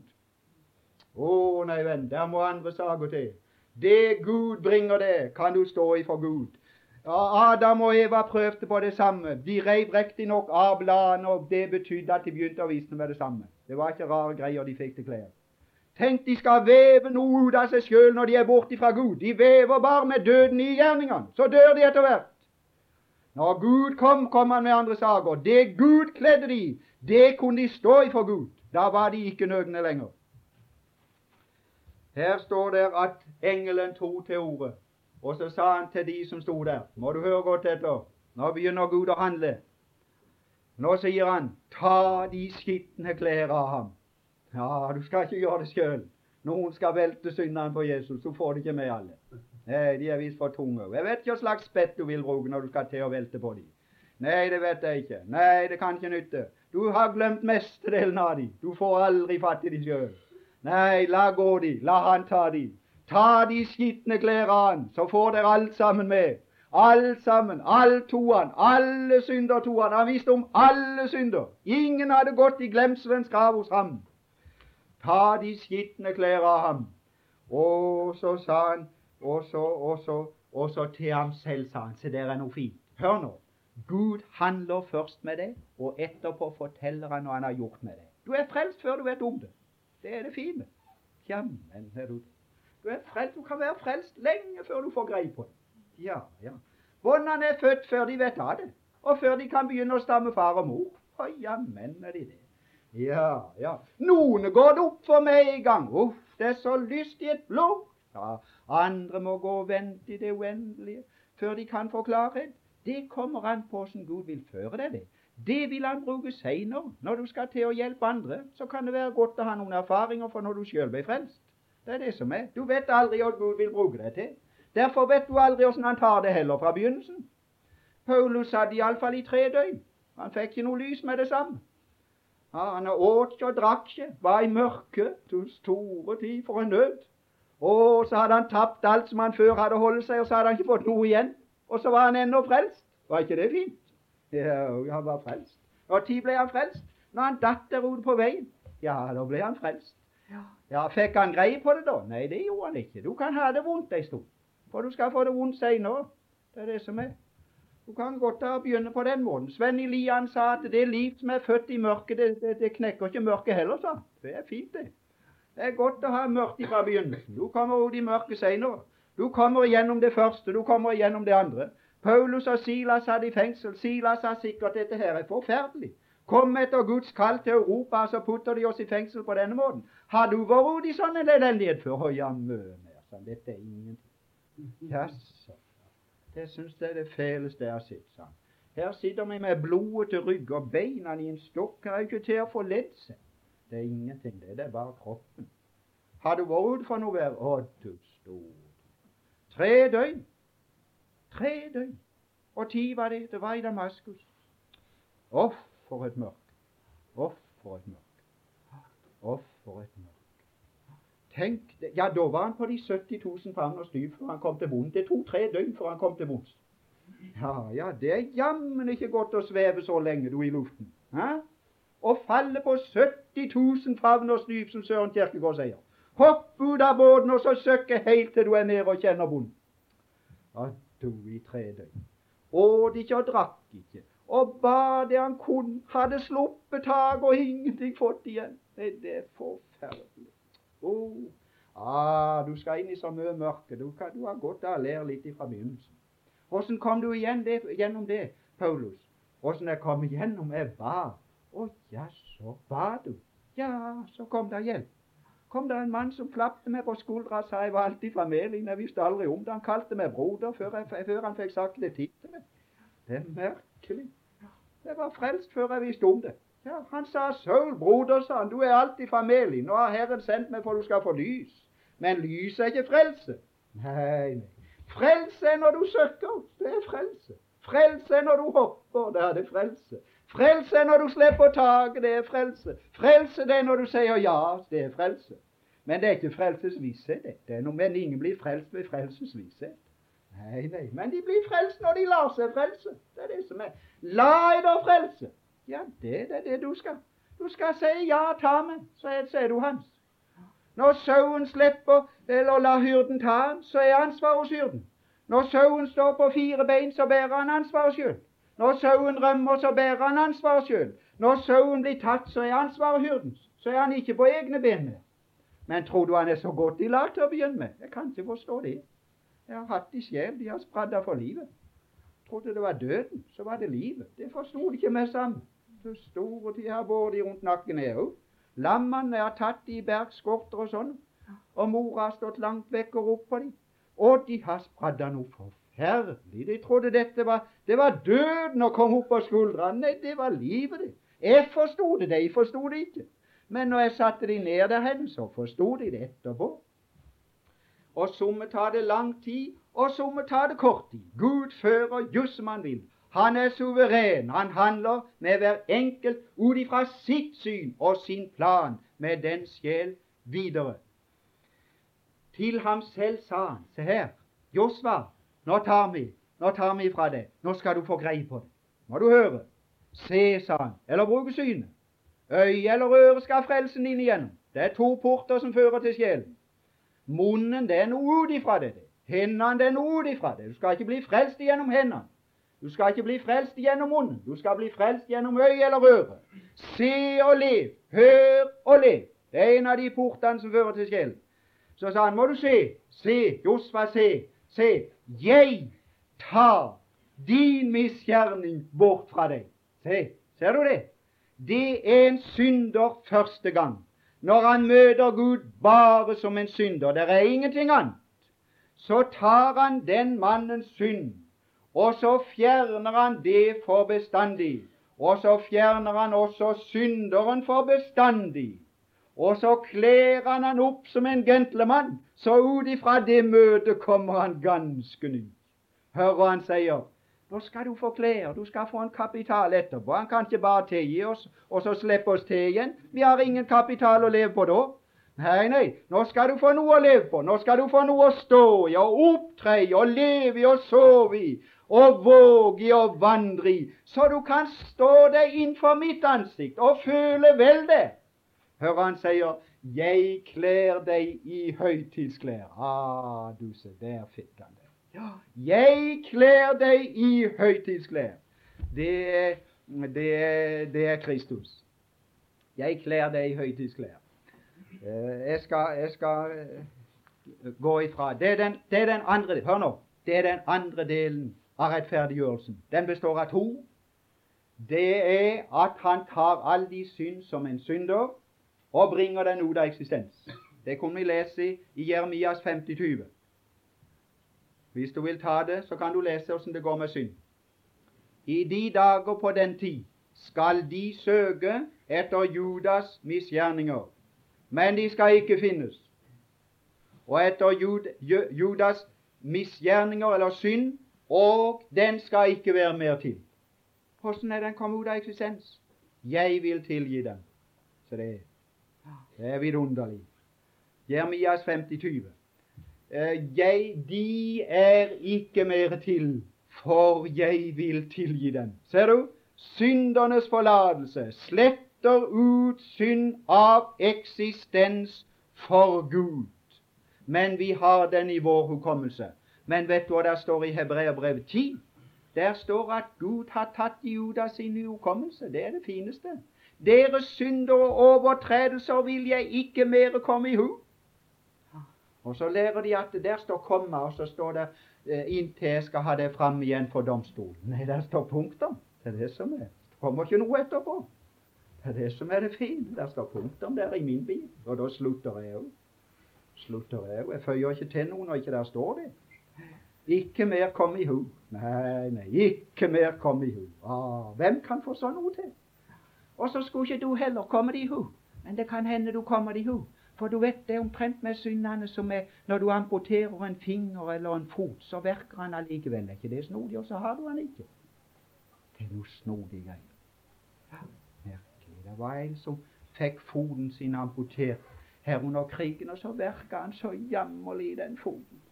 Å, oh, nei, venn, der må andre saker til. Det Gud bringer det, kan du stå i for Gud. Ja, Adam og Eva prøvde på det samme. De rev riktig nok av bladene, og det betydde at de begynte å vise med det samme. Det var ikke rare greier de fikk til klær. Tenk, de skal veve noe ut av seg selv når de er borte fra Gud. De vever bare med døden i gjerningene. Så dør de etter hvert. Når Gud kom, kom han med andre saker. Det Gud kledde de, det kunne de stå i for Gud. Da var de ikke nøgne lenger. Her står det at engelen tok til ordet, og så sa han til de som stod der, må du høre godt etter, nå begynner Gud å handle. Nå sier han, ta de skitne klær av ham. Ja, du skal ikke gjøre det selv. Noen skal velte synderen på Jesus, så får de ikke med alle. Nei, de er vist for tunge. Jeg vet ikke hva slags spett du vil bruke når du skal til å velte på dem. Nei, det vet jeg ikke. Nei, det kan ikke nytte. Du har glemt mestedelen av dem. Du får aldri fatt i dem selv. Nei, la gå de. La han ta de. Ta de skitne klær av han, så får dere alt sammen med. Alt sammen, alt toan, alle synder toan. Han visste om alle synder. Ingen hadde gått i glemselens grav hos ham. Ta de skitne klær av ham. Og så sa han, og så, og så, og så til ham selv sa han, se der er noe fint. Hør nå, Gud handler først med det, og etterpå forteller han hva han har gjort med det. Du er frelst før du vet om det. Det er det fine. Jamen, er du det? Du er frelst, du kan være frelst lenge før du får greie på det. Ja, ja. Hvordan er født før de vet av det, og før de kan begynne å stamme far og mor. Å, jamen er de det. Ja, ja. Noen går det opp for meg i gang. Uff, det er så lyst i et blod. Ja, andre må gå og vente i det uendelige, før de kan få klarhet. Det kommer an på hvordan Gud vil føre deg det. Det vil han bruke senere. Når du skal til å hjelpe andre, så kan det være godt å ha noen erfaringer for når du selv blir frelst. Det er det som er. Du vet aldri hva Gud vil bruke deg til. Derfor vet du aldri hvordan han tar det heller fra begynnelsen. Paulus hadde iallfall i tre døgn. Han fikk ikke noe lys med det samme. Ja, han åt ikke og drakk ikke, var i mørket til store tid for en nød. Og så hadde han tapt alt som han før hadde holdt seg, og så hadde han ikke fått noe igjen. Og så var han ennå frelst. Var ikke det fint? Ja, han var frelst. Og tid ble han frelst? Når han datt der ute på veien. Ja, da ble han frelst. Ja, fikk han greie på det da? Nei, det gjorde han ikke. Du kan ha det vondt en stund. For du skal få det vondt senere. Det er det som er. Du kan godt da begynne på den måten. Sven Elian sa at det liv som er født i mørket, det, det, det knekker ikke mørket heller, sa. Det er fint det. Det er godt å ha mørkt fra begynnelsen. Du kommer ut i mørket senere. Du kommer igjennom det første, du kommer igjennom det andre. Paulus og Silas hadde i fengsel. Silas sa sikkert dette her er forferdelig. Kom etter Guds kall til Europa, så putter de oss i fengsel på denne måten. Har du vært ute i sånn en elendighet før? Å, ja, møner, sa han. Dette er ingenting. Jaså, det synes jeg er det fæleste jeg har sett, sa han. Her sitter vi med blodet til rygg og beina i en stokk. Her er ikke til å få ledd seg. Det er ingenting, det, det er bare kroppen. Har du vært ute for noe vær? Å, du stor. Tre døgn. Tre døgn. Og tid var det, det var i Damaskus. Off, for et mørk. Off, for et mørk. Off, for et mørk. Tenk det. Ja, da var han på de sytti tusen favner styv før han kom til bunns. Det tok tre døgn før han kom til bunns. Ja, ja, det er jammen ikke godt å sveve så lenge du i luften. Hæ? Og falle på sytti tusen favner styv, som Søren Kierkegaard sier. Hopp ut av båten og så søkke helt til du er nede og kjenner bunnen. Ja, du i tre døgn. Åt ikke og drakk ikke. Og ba det han kunne. Hadde sluppet tak og ingenting fått igjen. Det, det er forferdelig. Oh, ah, du skal inn i så mye mørke. Du, kan, du har godt av å lære litt fra begynnelsen. Hvordan kom du igjen det, gjennom det, Paulus? Hvordan jeg kom igjennom? Jeg ba. Å, ja, så ba du. Ja, så kom det hjelp. Kom det en mann som klappte meg på skuldra og sa jeg var alltid familien. Jeg visste aldri om det. Han kalte meg broder før, jeg, før han fikk sagt det til meg. Det er merkelig. Jeg var frelst før jeg visste om det. Ja, han sa, Saul, broder, sa han, du er alltid familie. Nå har Herren sendt meg for du skal få lys. Men lys er ikke frelse. Nei, nei. Frelse er når du søker. Det er frelse. Frelse er når du hopper. Det er det frelse. Frelse er når du slipper taket. Det er frelse. Frelse det er når du sier ja. Det er frelse. Men det er ikke frelsesvisshet. Det er noe, men ingen blir frelst ved frelsesvisshet. Nei, nei. Men de blir frelst når de lar seg frelse. Det er det som er. La deg frelse. Ja, det er det, det du skal. Du skal si ja, ta meg, så er, så er du hans. Når sauen slipper, eller la hyrden ta han, så er ansvar hos hyrden. Når sauen står på fire bein, så bærer han ansvar selv. Når sauen rømmer, så bærer han ansvar selv. Når sauen blir tatt, så er ansvar hyrdens. Så er han ikke på egne ben med. Men tror du han er så godt i lag til å begynne med? Jeg kan ikke forstå det. Jeg har hatt de sjel, de har spradda for livet. Trodde det var døden, så var det livet. Det forstod de ikke med sammen. Så store tid her bor de rundt nakken her også. Lammene er tatt i bergskorter og sånn. Og mora har stått langt vekk og ropt på dem. Og de har spradda noe Herlig, de trodde dette var, det var døden å komme opp på skuldrene. Nei, det var livet, det. Jeg forstod det, de forstod det ikke. Men når jeg satte de ned der hen, så forstod de det etterpå. Og somme tar det lang tid, og somme tar det kort tid. Gud fører just som han vil. Han er suveren. Han handler med hver enkelt ut ifra sitt syn og sin plan med den sjel videre. Til ham selv sa han, se her, Josva, nå tar vi, nå tar vi fra det. Nå skal du få greie på det. Må du høre. Se, sa han, eller bruke synet. Øye eller øre skal frelsen inn igjennom. Det er to porter som fører til sjelen. Munnen, det er noe ut ifra det. Hendene, det er noe ut ifra det. Du skal ikke bli frelst gjennom hendene. Du skal ikke bli frelst gjennom munnen. Du skal bli frelst gjennom øye eller øre. Se og lev. Hør og lev. Det er en av de portene som fører til sjelen. Så sa han, må du se. Se, Josva, se. Se, jeg tar din misgjerning bort fra deg. Se, ser du det? Det er en synder første gang. Når han møter Gud bare som en synder, det er ingenting annet, så tar han den mannens synd, og så fjerner han det for bestandig. Og så fjerner han også synderen for bestandig. Og så kler han han opp som en gentleman, så ut ifra det møtet kommer han ganske ny. Hør hva han sier. Nå skal du få klær, du skal få en kapital etterpå. Han kan ikke bare tilgi oss, og så slippe oss til igjen. Vi har ingen kapital å leve på da. Nei, nei, nå skal du få noe å leve på. Nå skal du få noe å stå i, og opptre i, og leve i, og sove i, og våge i, og vandre i, så du kan stå deg innenfor mitt ansikt og føle vel det. Hør han sier, jeg klær deg i høytidsklær. Ah, du ser, der fikk han det. Ja, jeg klær deg i høytidsklær. Det, det, det er Kristus. Jeg klær deg i høytidsklær. Eh, jeg skal, jeg skal gå ifra. Det er, den, det er den andre, hør nå, det er den andre delen av rettferdiggjørelsen. Den består av to. Det er at han tar all de synd som en synder og bringer den ut av eksistens. Det kunne vi lese i Jeremias femti tjue. Hvis du vil ta det, så kan du lese hvordan det går med synd. I de dager på den tid skal de søke etter Judas misgjerninger, men de skal ikke finnes. Og etter Jud, Judas misgjerninger eller synd, og den skal ikke være mer til. Hvordan er den kommet ut av eksistens? Jeg vil tilgi den. Så det er, det er vidunderlig. Jeremias femti tjue. Jeg, de er ikke mer til, for jeg vil tilgi dem. Ser du? Syndernes forlatelse sletter ut synd av eksistens for Gud. Men vi har den i vår hukommelse. Men vet du hva der står i Hebreerbrevet ti? Der står at Gud har tatt de ut av sin hukommelse. Det er det fineste. Deres synder og overtredelser vil jeg ikke mer komme i hu. Og så lærer de at det der står komma, og så står det eh, inntil jeg skal ha det fram igjen for domstolen. Nei, der står punktum. Det er det som er. Det kommer ikke noe etterpå. Det er det som er det fine. Der står punktum der i min bil. Og da slutter jeg jo. Slutter jeg jo. Jeg føyer ikke til noe når ikke der står det. Ikke mer kom i hu. Nei, nei, ikke mer kom i hu. Ah, hvem kan få sånn noe til? Og så skulle ikke du heller komme i hu. Men det kan hende du kommer i hu. For du vet, det er omtrent med syndene som er når du amputerer en finger eller en fot, så verker han allikevel. Er ikke det snodig, og så har du han ikke. Det er noe snodig greier. Ja, merkelig. Det var en som fikk foten sin amputert her under krigen, og så verket han så jammerlig i den foten.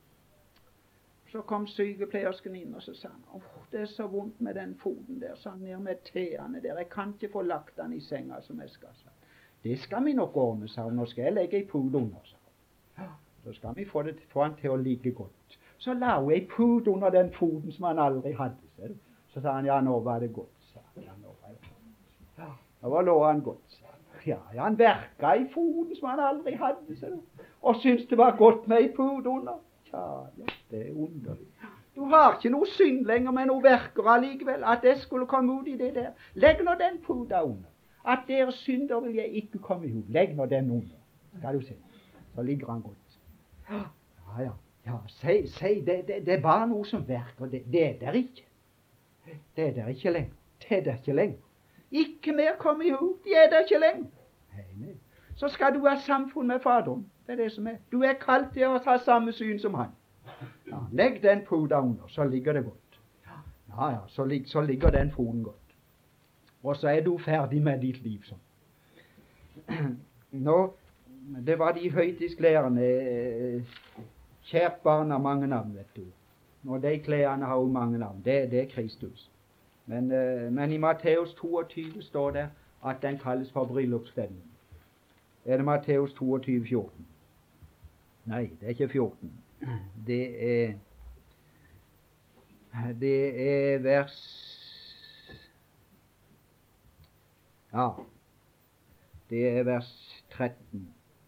Så kom sykepleiersken inn, og så sa han, åh, det er så vondt med den foten der, så han ned med teene der. Jeg kan ikke få lagt han i senga som jeg skal, sa. Det skal vi nok ordne, sa hun. Nå skal jeg legge ei pud under, sa hun. Så skal vi få, det, få han til å ligge godt. Så la hun ei pud under den foten som han aldri hadde. Så, så sa han, ja, nå var det godt, sa han. Ja, nå var det godt. Ja, nå lå han godt, sa han. Ja, ja, han verka i foten som han aldri hadde, sa hun. Og syntes det var godt med ei pud under. Ja, ja, det er underlig. Du har ikke noe synd lenger, men hun verker allikevel at det skulle komme ut i det der. Legg nå den puda under. At deres synder vil jeg ikke komme i hu. Legg nå den under. Skal du se. Så ligger han godt. Ja, ja. Ja, si, si det, det, det er bare noe som virker. Det, det er der ikke. Det er der ikke lenger. Det er der ikke lenger. Ikke mer komme i hu. De er der ikke lenger. Nei, nei. Så skal du ha samfunn med Faderen. Det er det som er. Du er kalt til å ta samme syn som han. Ja, legg den puta under, så ligger det godt. Ja, ja, så, lig, så ligger den foten godt. Og så er du ferdig med ditt liv sånn. Nå, det var de høytidslærerne. Kjært barn har mange navn, vet du. Og de klærne har jo mange navn. Det, det er Kristus. Men, uh, men i Matteus toogtyve står det at den kalles for bryllupskledning. Er det Matteus toogtyve, fjorten? Nei, det er ikke fjorten. Det er Det er vers Ja, det er vers tretten.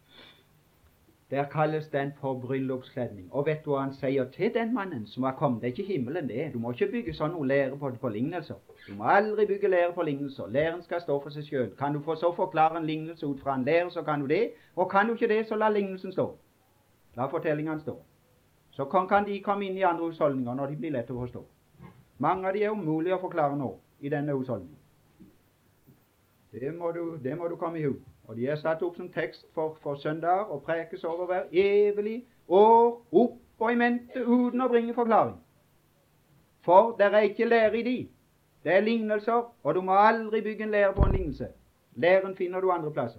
Der kalles den for bryllupskledning. Og vet du hva han sier til den mannen som har kommet? Det er ikke himmelen, det. Du må ikke bygge sånn noe lære på, på lignelser. Du må aldri bygge lære på lignelser. Læren skal stå for seg selv. Kan du få så forklare en lignelse ut fra en lære, så kan du det. Og kan du ikke det, så la lignelsen stå. La fortellingen stå. Så kan, kan de komme inn i andre husholdninger når de blir lett å forstå. Mange av de er umulig å forklare nå i denne husholdningen. Det må du, det må du komme i hu. Og de er satt opp som tekst for, for søndager og prekes over hver evig år opp og i mente uten å bringe forklaring. For det er ikke lære i de. Det er lignelser, og du må aldri bygge en lære på en lignelse. Læren finner du andre plasser.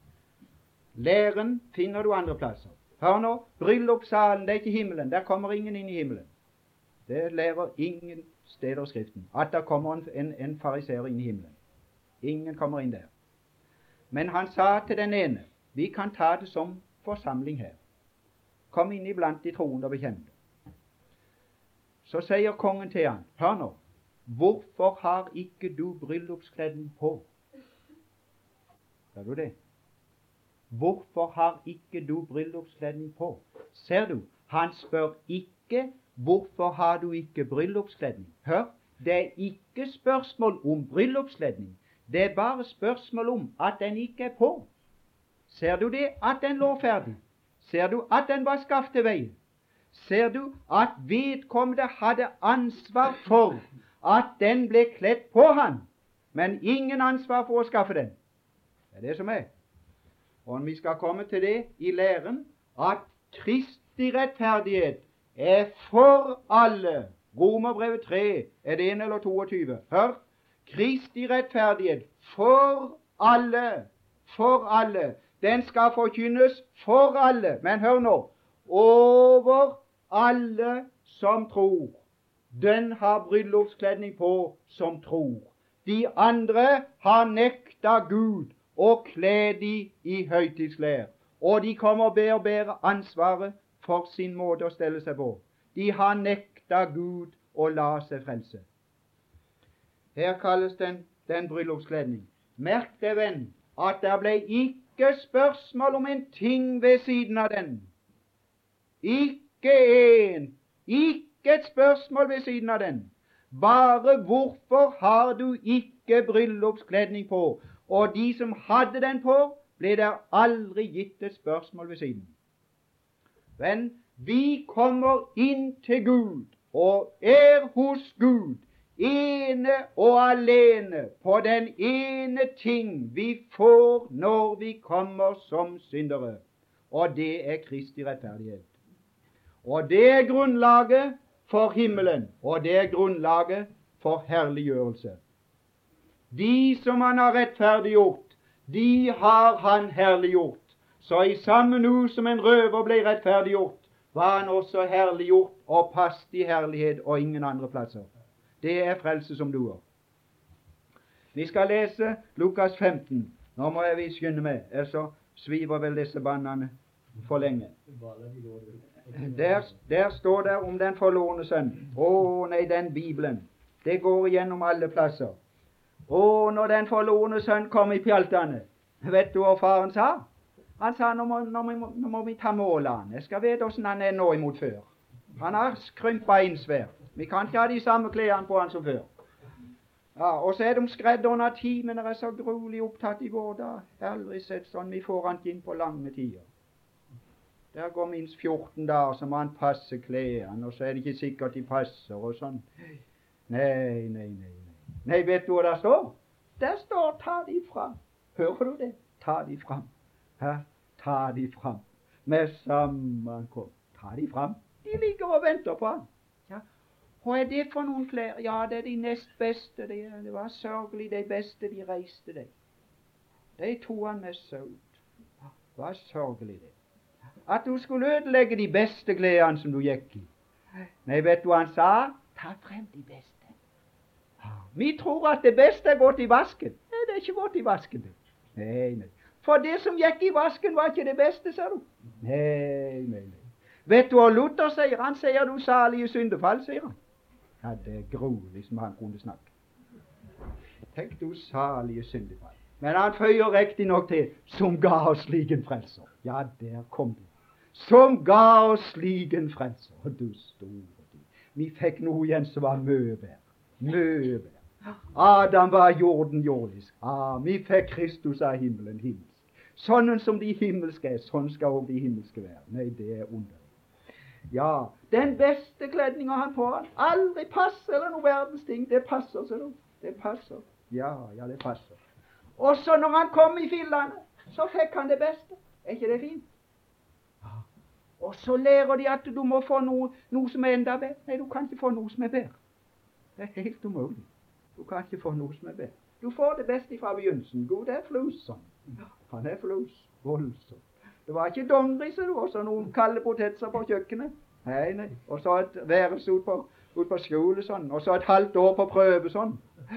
Læren finner du andre plasser. Hør nå, bryllupssalen, det er ikke himmelen. Der kommer ingen inn i himmelen. Det lærer ingen steder i Skriften. At der kommer en, en, en fariseer inn i himmelen. Ingen kommer inn der. Men han sa til den ene, vi kan ta det som forsamling her. Kom inn iblant de troende og bekjente. Så sier kongen til han, hør nå, hvorfor har ikke du bryllupskledning på? Ser du det? Hvorfor har ikke du bryllupskledning på? Ser du, han spør ikke, hvorfor har du ikke bryllupskledning? Hør, det er ikke spørsmål om bryllupskledning. Det er bare spørsmål om at den ikke er på. Ser du det, at den lå ferdig? Ser du at den var skaffet til veien? Ser du at vedkommende hadde ansvar for at den ble kledd på han, men ingen ansvar for å skaffe den? Det er det som er. Og vi skal komme til det i læren, at Kristi rettferdighet er for alle. Romerbrevet tre, er det en eller toogtyve? Hør! Kristi rettferdighet for alle, for alle. Den skal forkynnes for alle. Men hør nå, over alle som tror. Den har bryllupskledning på som tror. De andre har nekta Gud og kle de i høytidsklær. Og de kommer og ber og bære ansvaret for sin måte å stelle seg på. De har nekta Gud og la seg frelse. Her kalles den, den bryllupskledning. Merk deg, venn, at det ble ikke spørsmål om en ting ved siden av den. Ikke en, ikke et spørsmål ved siden av den. Bare hvorfor har du ikke bryllupskledning på? Og de som hadde den på, ble der aldri gitt et spørsmål ved siden. Men vi kommer inn til Gud og er hos Gud ene og alene på den ene ting vi får når vi kommer som syndere, og det er Kristi rettferdighet. Og det er grunnlaget for himmelen, og det er grunnlaget for herliggjørelse. De som han har rettferdiggjort, de har han herliggjort. Så i samme nu som en røver ble rettferdiggjort, var han også herliggjort og passet i herlighet og ingen andre plasser. Det er frelse som duer. Vi skal lese Lukas femten. Nå må jeg vi skynde med, ellers sviver vel disse bandene for lenge. Der, der står det om den forlorne sønn. Å nei, den Bibelen. Det går igjennom alle plasser. Og når den forlorne sønn kom i pjaltene, vet du hva faren sa? Han sa, nå må, nå må, nå må vi ta mål av han. Jeg skal vite hvordan han er nå imot før. Han har skrympet inn svært. Vi kan ikke ha de samme klærne på han som før. Ja, og så er de skredderne av timen, er så gruelig opptatt i vår dag. Jeg har aldri sett sånn, vi får han ikke inn på lange tider. Der går minst fjorten dager, så må han passe klærne, og så er det ikke sikkert de passer, og sånn. Nei, nei, nei, nei. Nei, vet du hva der står? Der står, ta de fram. Hører du det? Ta de fram. Hæ? Ta de fram. Med sammenkomst. Ta de fram. De ligger og venter på han. Ja. Hva er det for noen klær? Ja, det er de nest beste. Det, det var sørgelig de beste de reiste deg. De tog han med seg ut. Det var sørgelig det. At du skulle ødelegge de beste klærne som du gikk i. Nei, vet du hva han sa? Ta frem de beste. Vi tror at det beste er gått i vasken. Nei, det er ikke gått i vasken. Det. Nei, nei. For det som gikk i vasken var ikke det beste, sa du. Nei, nei, nei. Vet du hva Luther sier? Han sier du salige syndefall, sier han. Ja, det er grolig som han kunne snakke. Tenk du salige syndefall. Men han føyer riktig nok til som ga oss slik en frelser. Ja, der kom du. Som ga oss slik en frelser. Og du store du. Vi fikk noe igjen som var mye bedre. Mye bedre. Adam var jorden jordisk. Ah, vi fikk Kristus av himmelen himmelsk. Sånn som de himmelske er, sånn skal også de himmelske være. Nei, det er underlig. Ja, den beste kledninga han får han. Aldri passer eller noe verdens ting. Det passer, ser du. Det passer. Ja, ja, det passer. Og så når han kom i fillene, så fikk han det beste. Er ikke det fint? Ja. Og så lærer de at du må få noe, noe som er enda bedre. Nei, du kan ikke få noe som er bedre. Det er helt umulig. Du kan ikke få noe som er bedre. Du får det beste fra begynnelsen. Gud er flusom. Han er flus. Voldsom. Det var ikke dongeri, så du også noen kalde potetser på kjøkkenet. Nei, nei. Og så et værelse ut på, ut på skole sånn. Og så et halvt år på prøve sånn.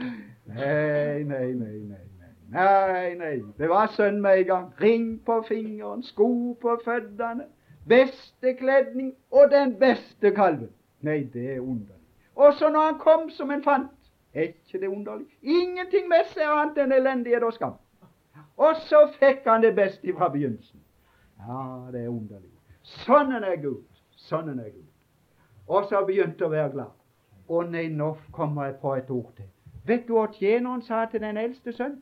Nei, nei, nei, nei. Nei, nei, det var sønn med en gang. Ring på fingeren, sko på føttene, beste kledning og den beste kalven. Nei, det er underlig. Og så når han kom som en fant, er ikke det underlig? Ingenting med seg annet enn elendighet og skam. Og så fikk han det beste fra begynnelsen. Ja, det er underlig. Sånn er Gud. Sånn er Gud. Og så begynte å være glad. Å nei, nå kommer jeg på et ord til. Vet du hva tjeneren sa til den eldste sønn?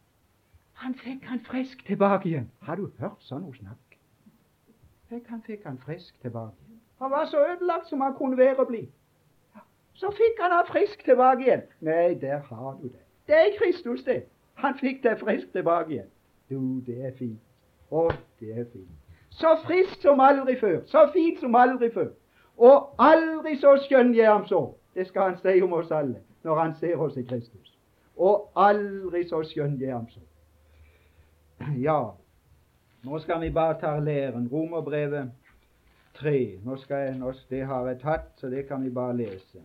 Han fikk han frisk tilbake igjen. Har du hørt sånn noe snakk? Fikk han fikk han frisk tilbake igjen. Han var så ødelagt som han kunne være og bli. Så fikk han han frisk tilbake igjen. Nei, der har du det. Det er Kristus det. Han fikk det frisk tilbake igjen. Du, det er fint. Å, det er fint. Så frisk som aldri før. Så fint som aldri før. Og aldri så skjønn gjermsår. Det skal han si om oss alle når han ser oss i Kristus. Og aldri så skjønn gjermsår. Ja, nå skal vi bare ta læren. Romerbrevet tre. Nå skal jeg, nå, det har jeg tatt, så det kan vi bare lese.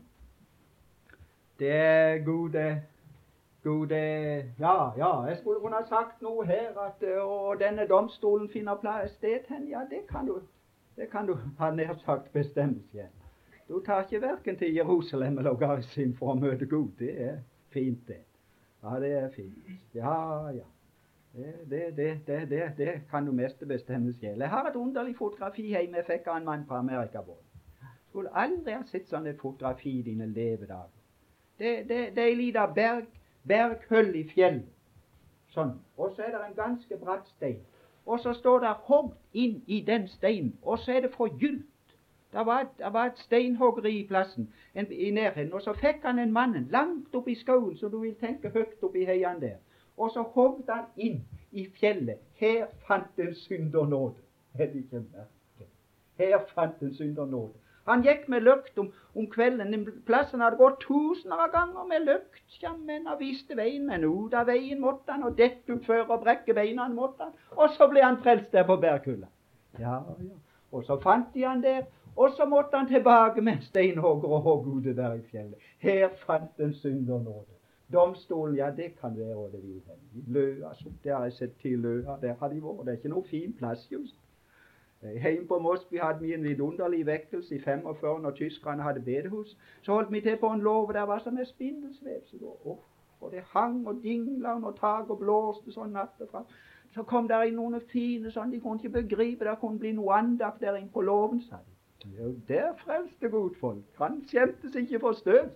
Det er gode, gode, ja, ja, jeg skulle kunne ha sagt noe her, at og denne domstolen finner plass sted hen. Ja, det kan du, det kan du ha nær sagt bestemmes igjen. Du tar ikke hverken til Jerusalem eller Garzim for å møte Gud. Det er fint, det. Ja, det er fint. Ja, ja. Det, det, det, det, det, det kan du mest bestemme selv. Jeg har et underlig fotografi hjemme. Jeg fikk av en mann på Amerikabåten. Skulle aldri ha sett sånn et fotografi i dine levedager. Det, det, det er en liten berg, berghull i fjell. Sånn. Og så er det en ganske bratt stein. Og så står det hogd inn i den steinen. Og så er det forgylt. Det var, et, det var et steinhoggeri i plassen, en, i nærheten. Og så fikk han en mannen langt opp i skogen, så du vil tenke høyt opp i heiene der. Og så hogde han inn i fjellet. Her fant en synder nåde. Er det ikke merke? Her fant en synder nåde. Han gikk med løkt om, om kvelden. Den plassen hadde gått tusener av ganger med løkt. Ja, men han viste veien, men ut av veien måtte han, og dette utfør og brekke beina måtte han. Og så ble han frelst der på berghulla. Ja, ja. Og så fant de han der, og så måtte han tilbake med steinhogger og hogg ute der i fjellet. Her fant en synder nåde. Domstolen, ja, det kan være og det vil hende. Løa, så der har jeg sett til Løa, der har de vært. Det er ikke noe fin plass, just. Hjemme på Mosby hadde vi en vidunderlig vekkelse i femogfyrre når tyskerne hadde bedehus. Så holdt vi til på en låve, der var sånn med spindelsvev. Så da, oh, og det hang og dingla og tak og blåste sånn natt og fra. Så kom der inn noen fine sånn, de kunne ikke begripe, det kunne bli noe andakt der inn på låven, sa de. Jo, der frelste godfolk. Han skjemtes ikke for støv.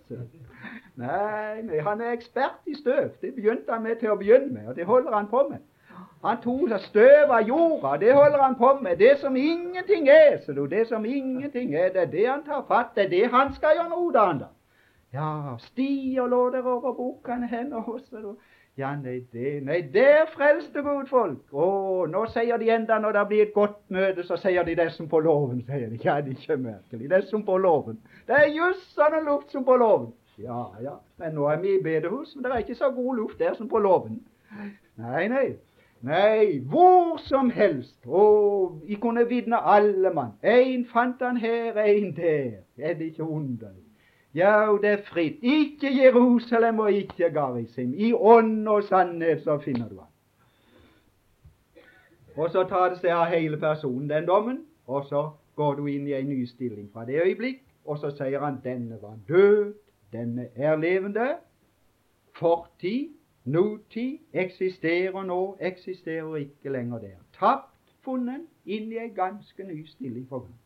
Nei, nei, han er ekspert i støv. Det begynte han med til å begynne med, og det holder han på med. Han tok seg støv av jorda, det holder han på med. Det som ingenting er, så du, det som ingenting er, det er det han tar fatt, det er det han skal gjøre noe av han da. Ja, stier lå der over bukkene henne også, du. Ja, nei, det, nei, der frelste godfolk. Å, nå sier de enda når det blir et godt møte, så sier de det som på loven, sier de. Ja, det er ikke merkelig, det som på loven. Det er just sånn en luft som på loven. Ja, ja, men nå er vi i bedehus, men det er ikke så god luft der som på loven. Nei, nei, nei, hvor som helst. Å, vi kunne vidne alle mann. En fant han her, en der. Er det ikke underlig? Ja, det er fritt. Ikke Jerusalem og ikke Garisim. I ånd og sannhet så finner du han. Og så tar det seg av hele personen, den dommen, og så går du inn i en ny stilling fra det øyeblikk, og så sier han, denne var død, denne er levende, fortid, nåtid, eksisterer nå, eksisterer ikke lenger der. Tapt, funnet, inn i en ganske ny stilling for Gud.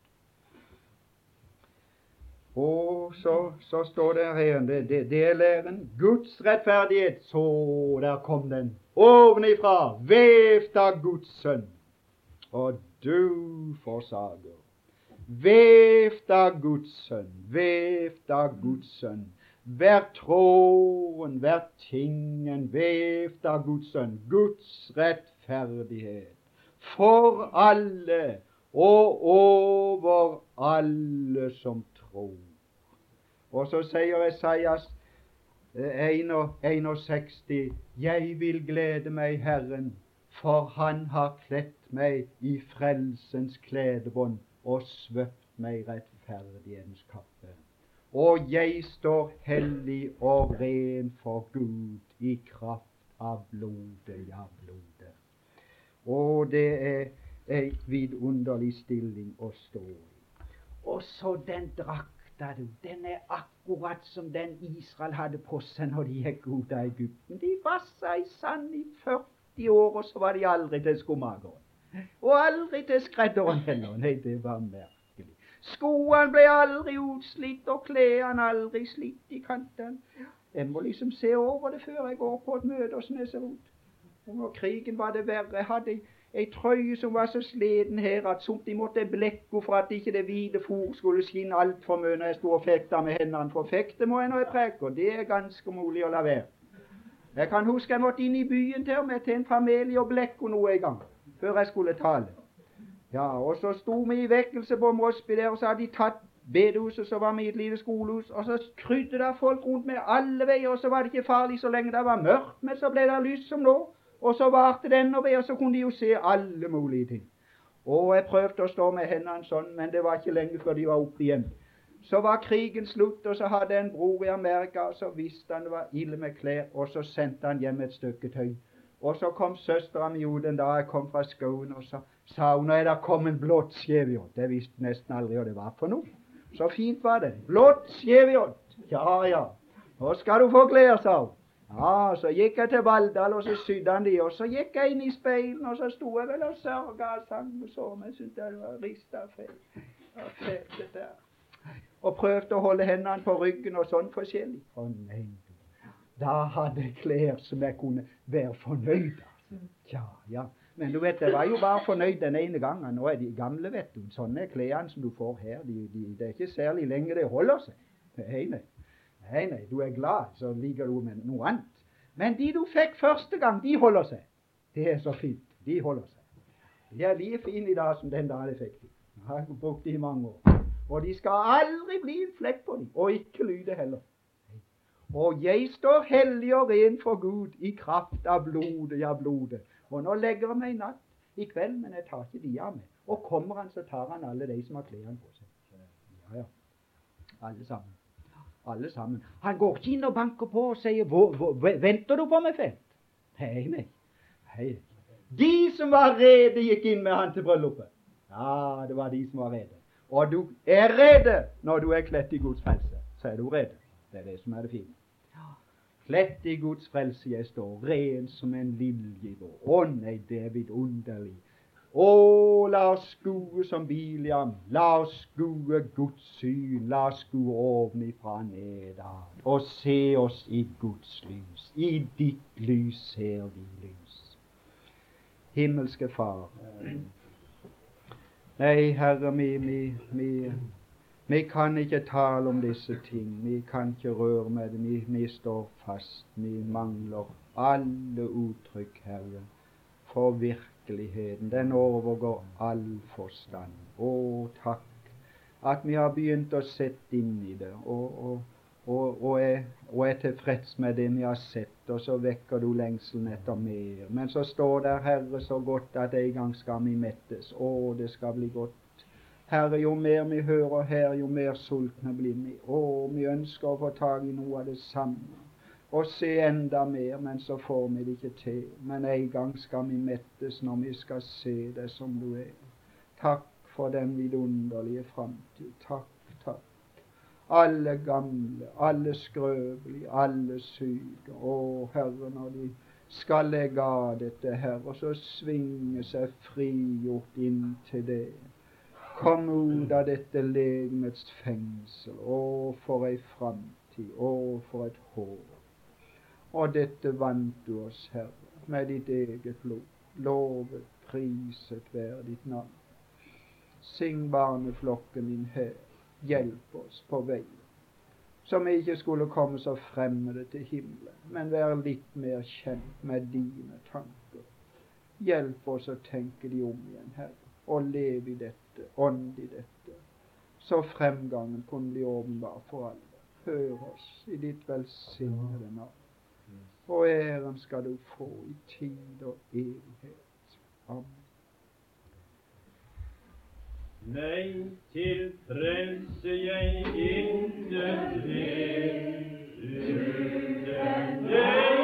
Og så, så står det her, det, det, det er læren, Guds rettferdighet, så der kom den, ovenifra, vevt av Guds sønn, og du forsager, vevt av Guds sønn, vevt av Guds sønn, hver tråden, hver tingen, vevt av Guds sønn, Guds rettferdighet, for alle, og over alle som tror. Og så sier Esaias seksogens, jeg vil glede meg Herren, for han har kledt meg i frelsens kledebånd og svøpt meg rettferdighetens kappe. Og jeg står hellig og ren for Gud i kraft av blodet, ja, blodet. Og det er en vidunderlig stilling å stå i. Og så den drakta, du, den er akkurat som den Israel hadde på seg når de gikk ut av Egypten. De vassa i sand i førti år, og så var de aldri til skomakeren. Og aldri til skredderen heller. Nei, det var merkelig. Skoene ble aldri utslitt, og klærne aldri slitt i kanten. Jeg må liksom se over det før jeg går på et møte og sånn det ser ut. Og når krigen var det verre, jeg hadde ei trøye som var så sleden her at som de måtte blekke for at ikke det hvite fôr skulle skinne alt for mye når jeg stod og fekta med hendene. For fekte må jeg når jeg preker, det er ganske mulig å la være. Jeg kan huske jeg måtte inn i byen til meg til en familie og blekke noe en gang, før jeg skulle tale. Ja, og så sto vi i vekkelse på Mosby der, og så hadde de tatt bedehuset, så var vi i et lite skolehus, og så krydde det folk rundt med alle veier, og så var det ikke farlig så lenge det var mørkt, men så ble det lys som nå. Og så varte den og vei, og så kunne de jo se alle mulige ting. Og jeg prøvde å stå med hendene sånn, men det var ikke lenge før de var oppe igjen. Så var krigen slutt, og så hadde en bror i Amerika, og så visste han det var ille med klær, og så sendte han hjem et stykke tøy. Og så kom søsteren min ut en dag jeg kom fra skolen, og så sa hun, nå er det kommet blått skjevjord. Det visste nesten aldri hva det var for noe. Så fint var det. Blått skjevjord. Ja, ja. Nå skal du få klær, sa hun. Ja, så gikk jeg til Valldal, og så sydde han de, og så gikk jeg inn i speilen, og så sto jeg vel og sørga og sang og så, men jeg syntes det var ristet feil. Og flettet der. Og prøvde å holde hendene på ryggen og sånn forskjellig. Å nei, da hadde jeg klær som jeg kunne være fornøyd av. Ja, ja. Men du vet, jeg var jo bare fornøyd den ene gangen. Nå er de gamle, vet du. Sånne klærne som du får her, de, de, det er ikke særlig lenge det holder seg. Nei, nei. Nei, nei, du er glad, så liker du med noe annet. Men de du fikk første gang, de holder seg. Det er så fint. De holder seg. De er like fine i dag som den dagen jeg fikk dem. Jeg har brukt dem i mange år. Og de skal aldri bli en flekk på dem, og ikke lyde heller. Og jeg står hellig og ren for Gud i kraft av blodet, ja, blodet. Og nå legger jeg meg i natt, i kveld, men jeg tar ikke de av meg. Og kommer han, så tar han alle de som har klærne på seg. Ja, ja. Alle sammen. Alle sammen. Han går ikke inn og banker på og sier, hvor, hvor, venter du på meg, felt? Nei, nei. Nei. De som var rede gikk inn med han til bryllupet. Ja, det var de som var rede. Og du er rede når du er kledd i Guds frelse. Så er du rede. Det er det som er det fine. Kledd i Guds frelse, jeg står ren som en lilje. Å nei, det er vidunderlig. Å, la oss skue som Biliam, la oss skue Guds syn, la oss skue ovenifra nedad, og se oss i Guds lys. I ditt lys ser vi lys. himmelske Far. Nei, Herre, vi, vi, vi, vi kan ikke tale om disse ting. Vi kan ikke røre med det. Vi, vi står fast. Vi mangler alle uttrykk, Herre, for virkeligheten. Den overgår all forstand. Å, takk at vi har begynt å sette inn i det, og, og, og, og, er, og er tilfreds med det vi har sett, og så vekker du lengselen etter mer. Men så står der, Herre, så godt at en gang skal vi mettes. Å, det skal bli godt. Herre, jo mer vi hører her, jo mer sultne blir vi. Å, vi ønsker å få tag i noe av det samme, og se enda mer, men så får vi det ikke til. Men en gang skal vi mettes når vi skal se det som du er. Takk for den vidunderlige framtid. Takk, takk. Alle gamle, alle skrøpelige, alle syke. Å, Herre, når de skal legge av dette, Herre, og så svinge seg frigjort inn til det. Kom ut av dette legemets fengsel. Å, for ei framtid. Å, for et håp. Og dette vant du oss, Herre, med ditt eget blod. Lovet, priset være ditt navn. Sign barneflokken din her, hjelp oss på vei, så vi ikke skulle komme så fremmede til himmelen, men være litt mer kjent med dine tanker. Hjelp oss å tenke de om igjen, Herre, og leve i dette, ånd i dette, så fremgangen kunne bli åpenbar for alle. Hør oss i ditt velsignede navn, og æren skal du få i tid og evighet. Amen. Nei, til frelse jeg intet vet, uten deg.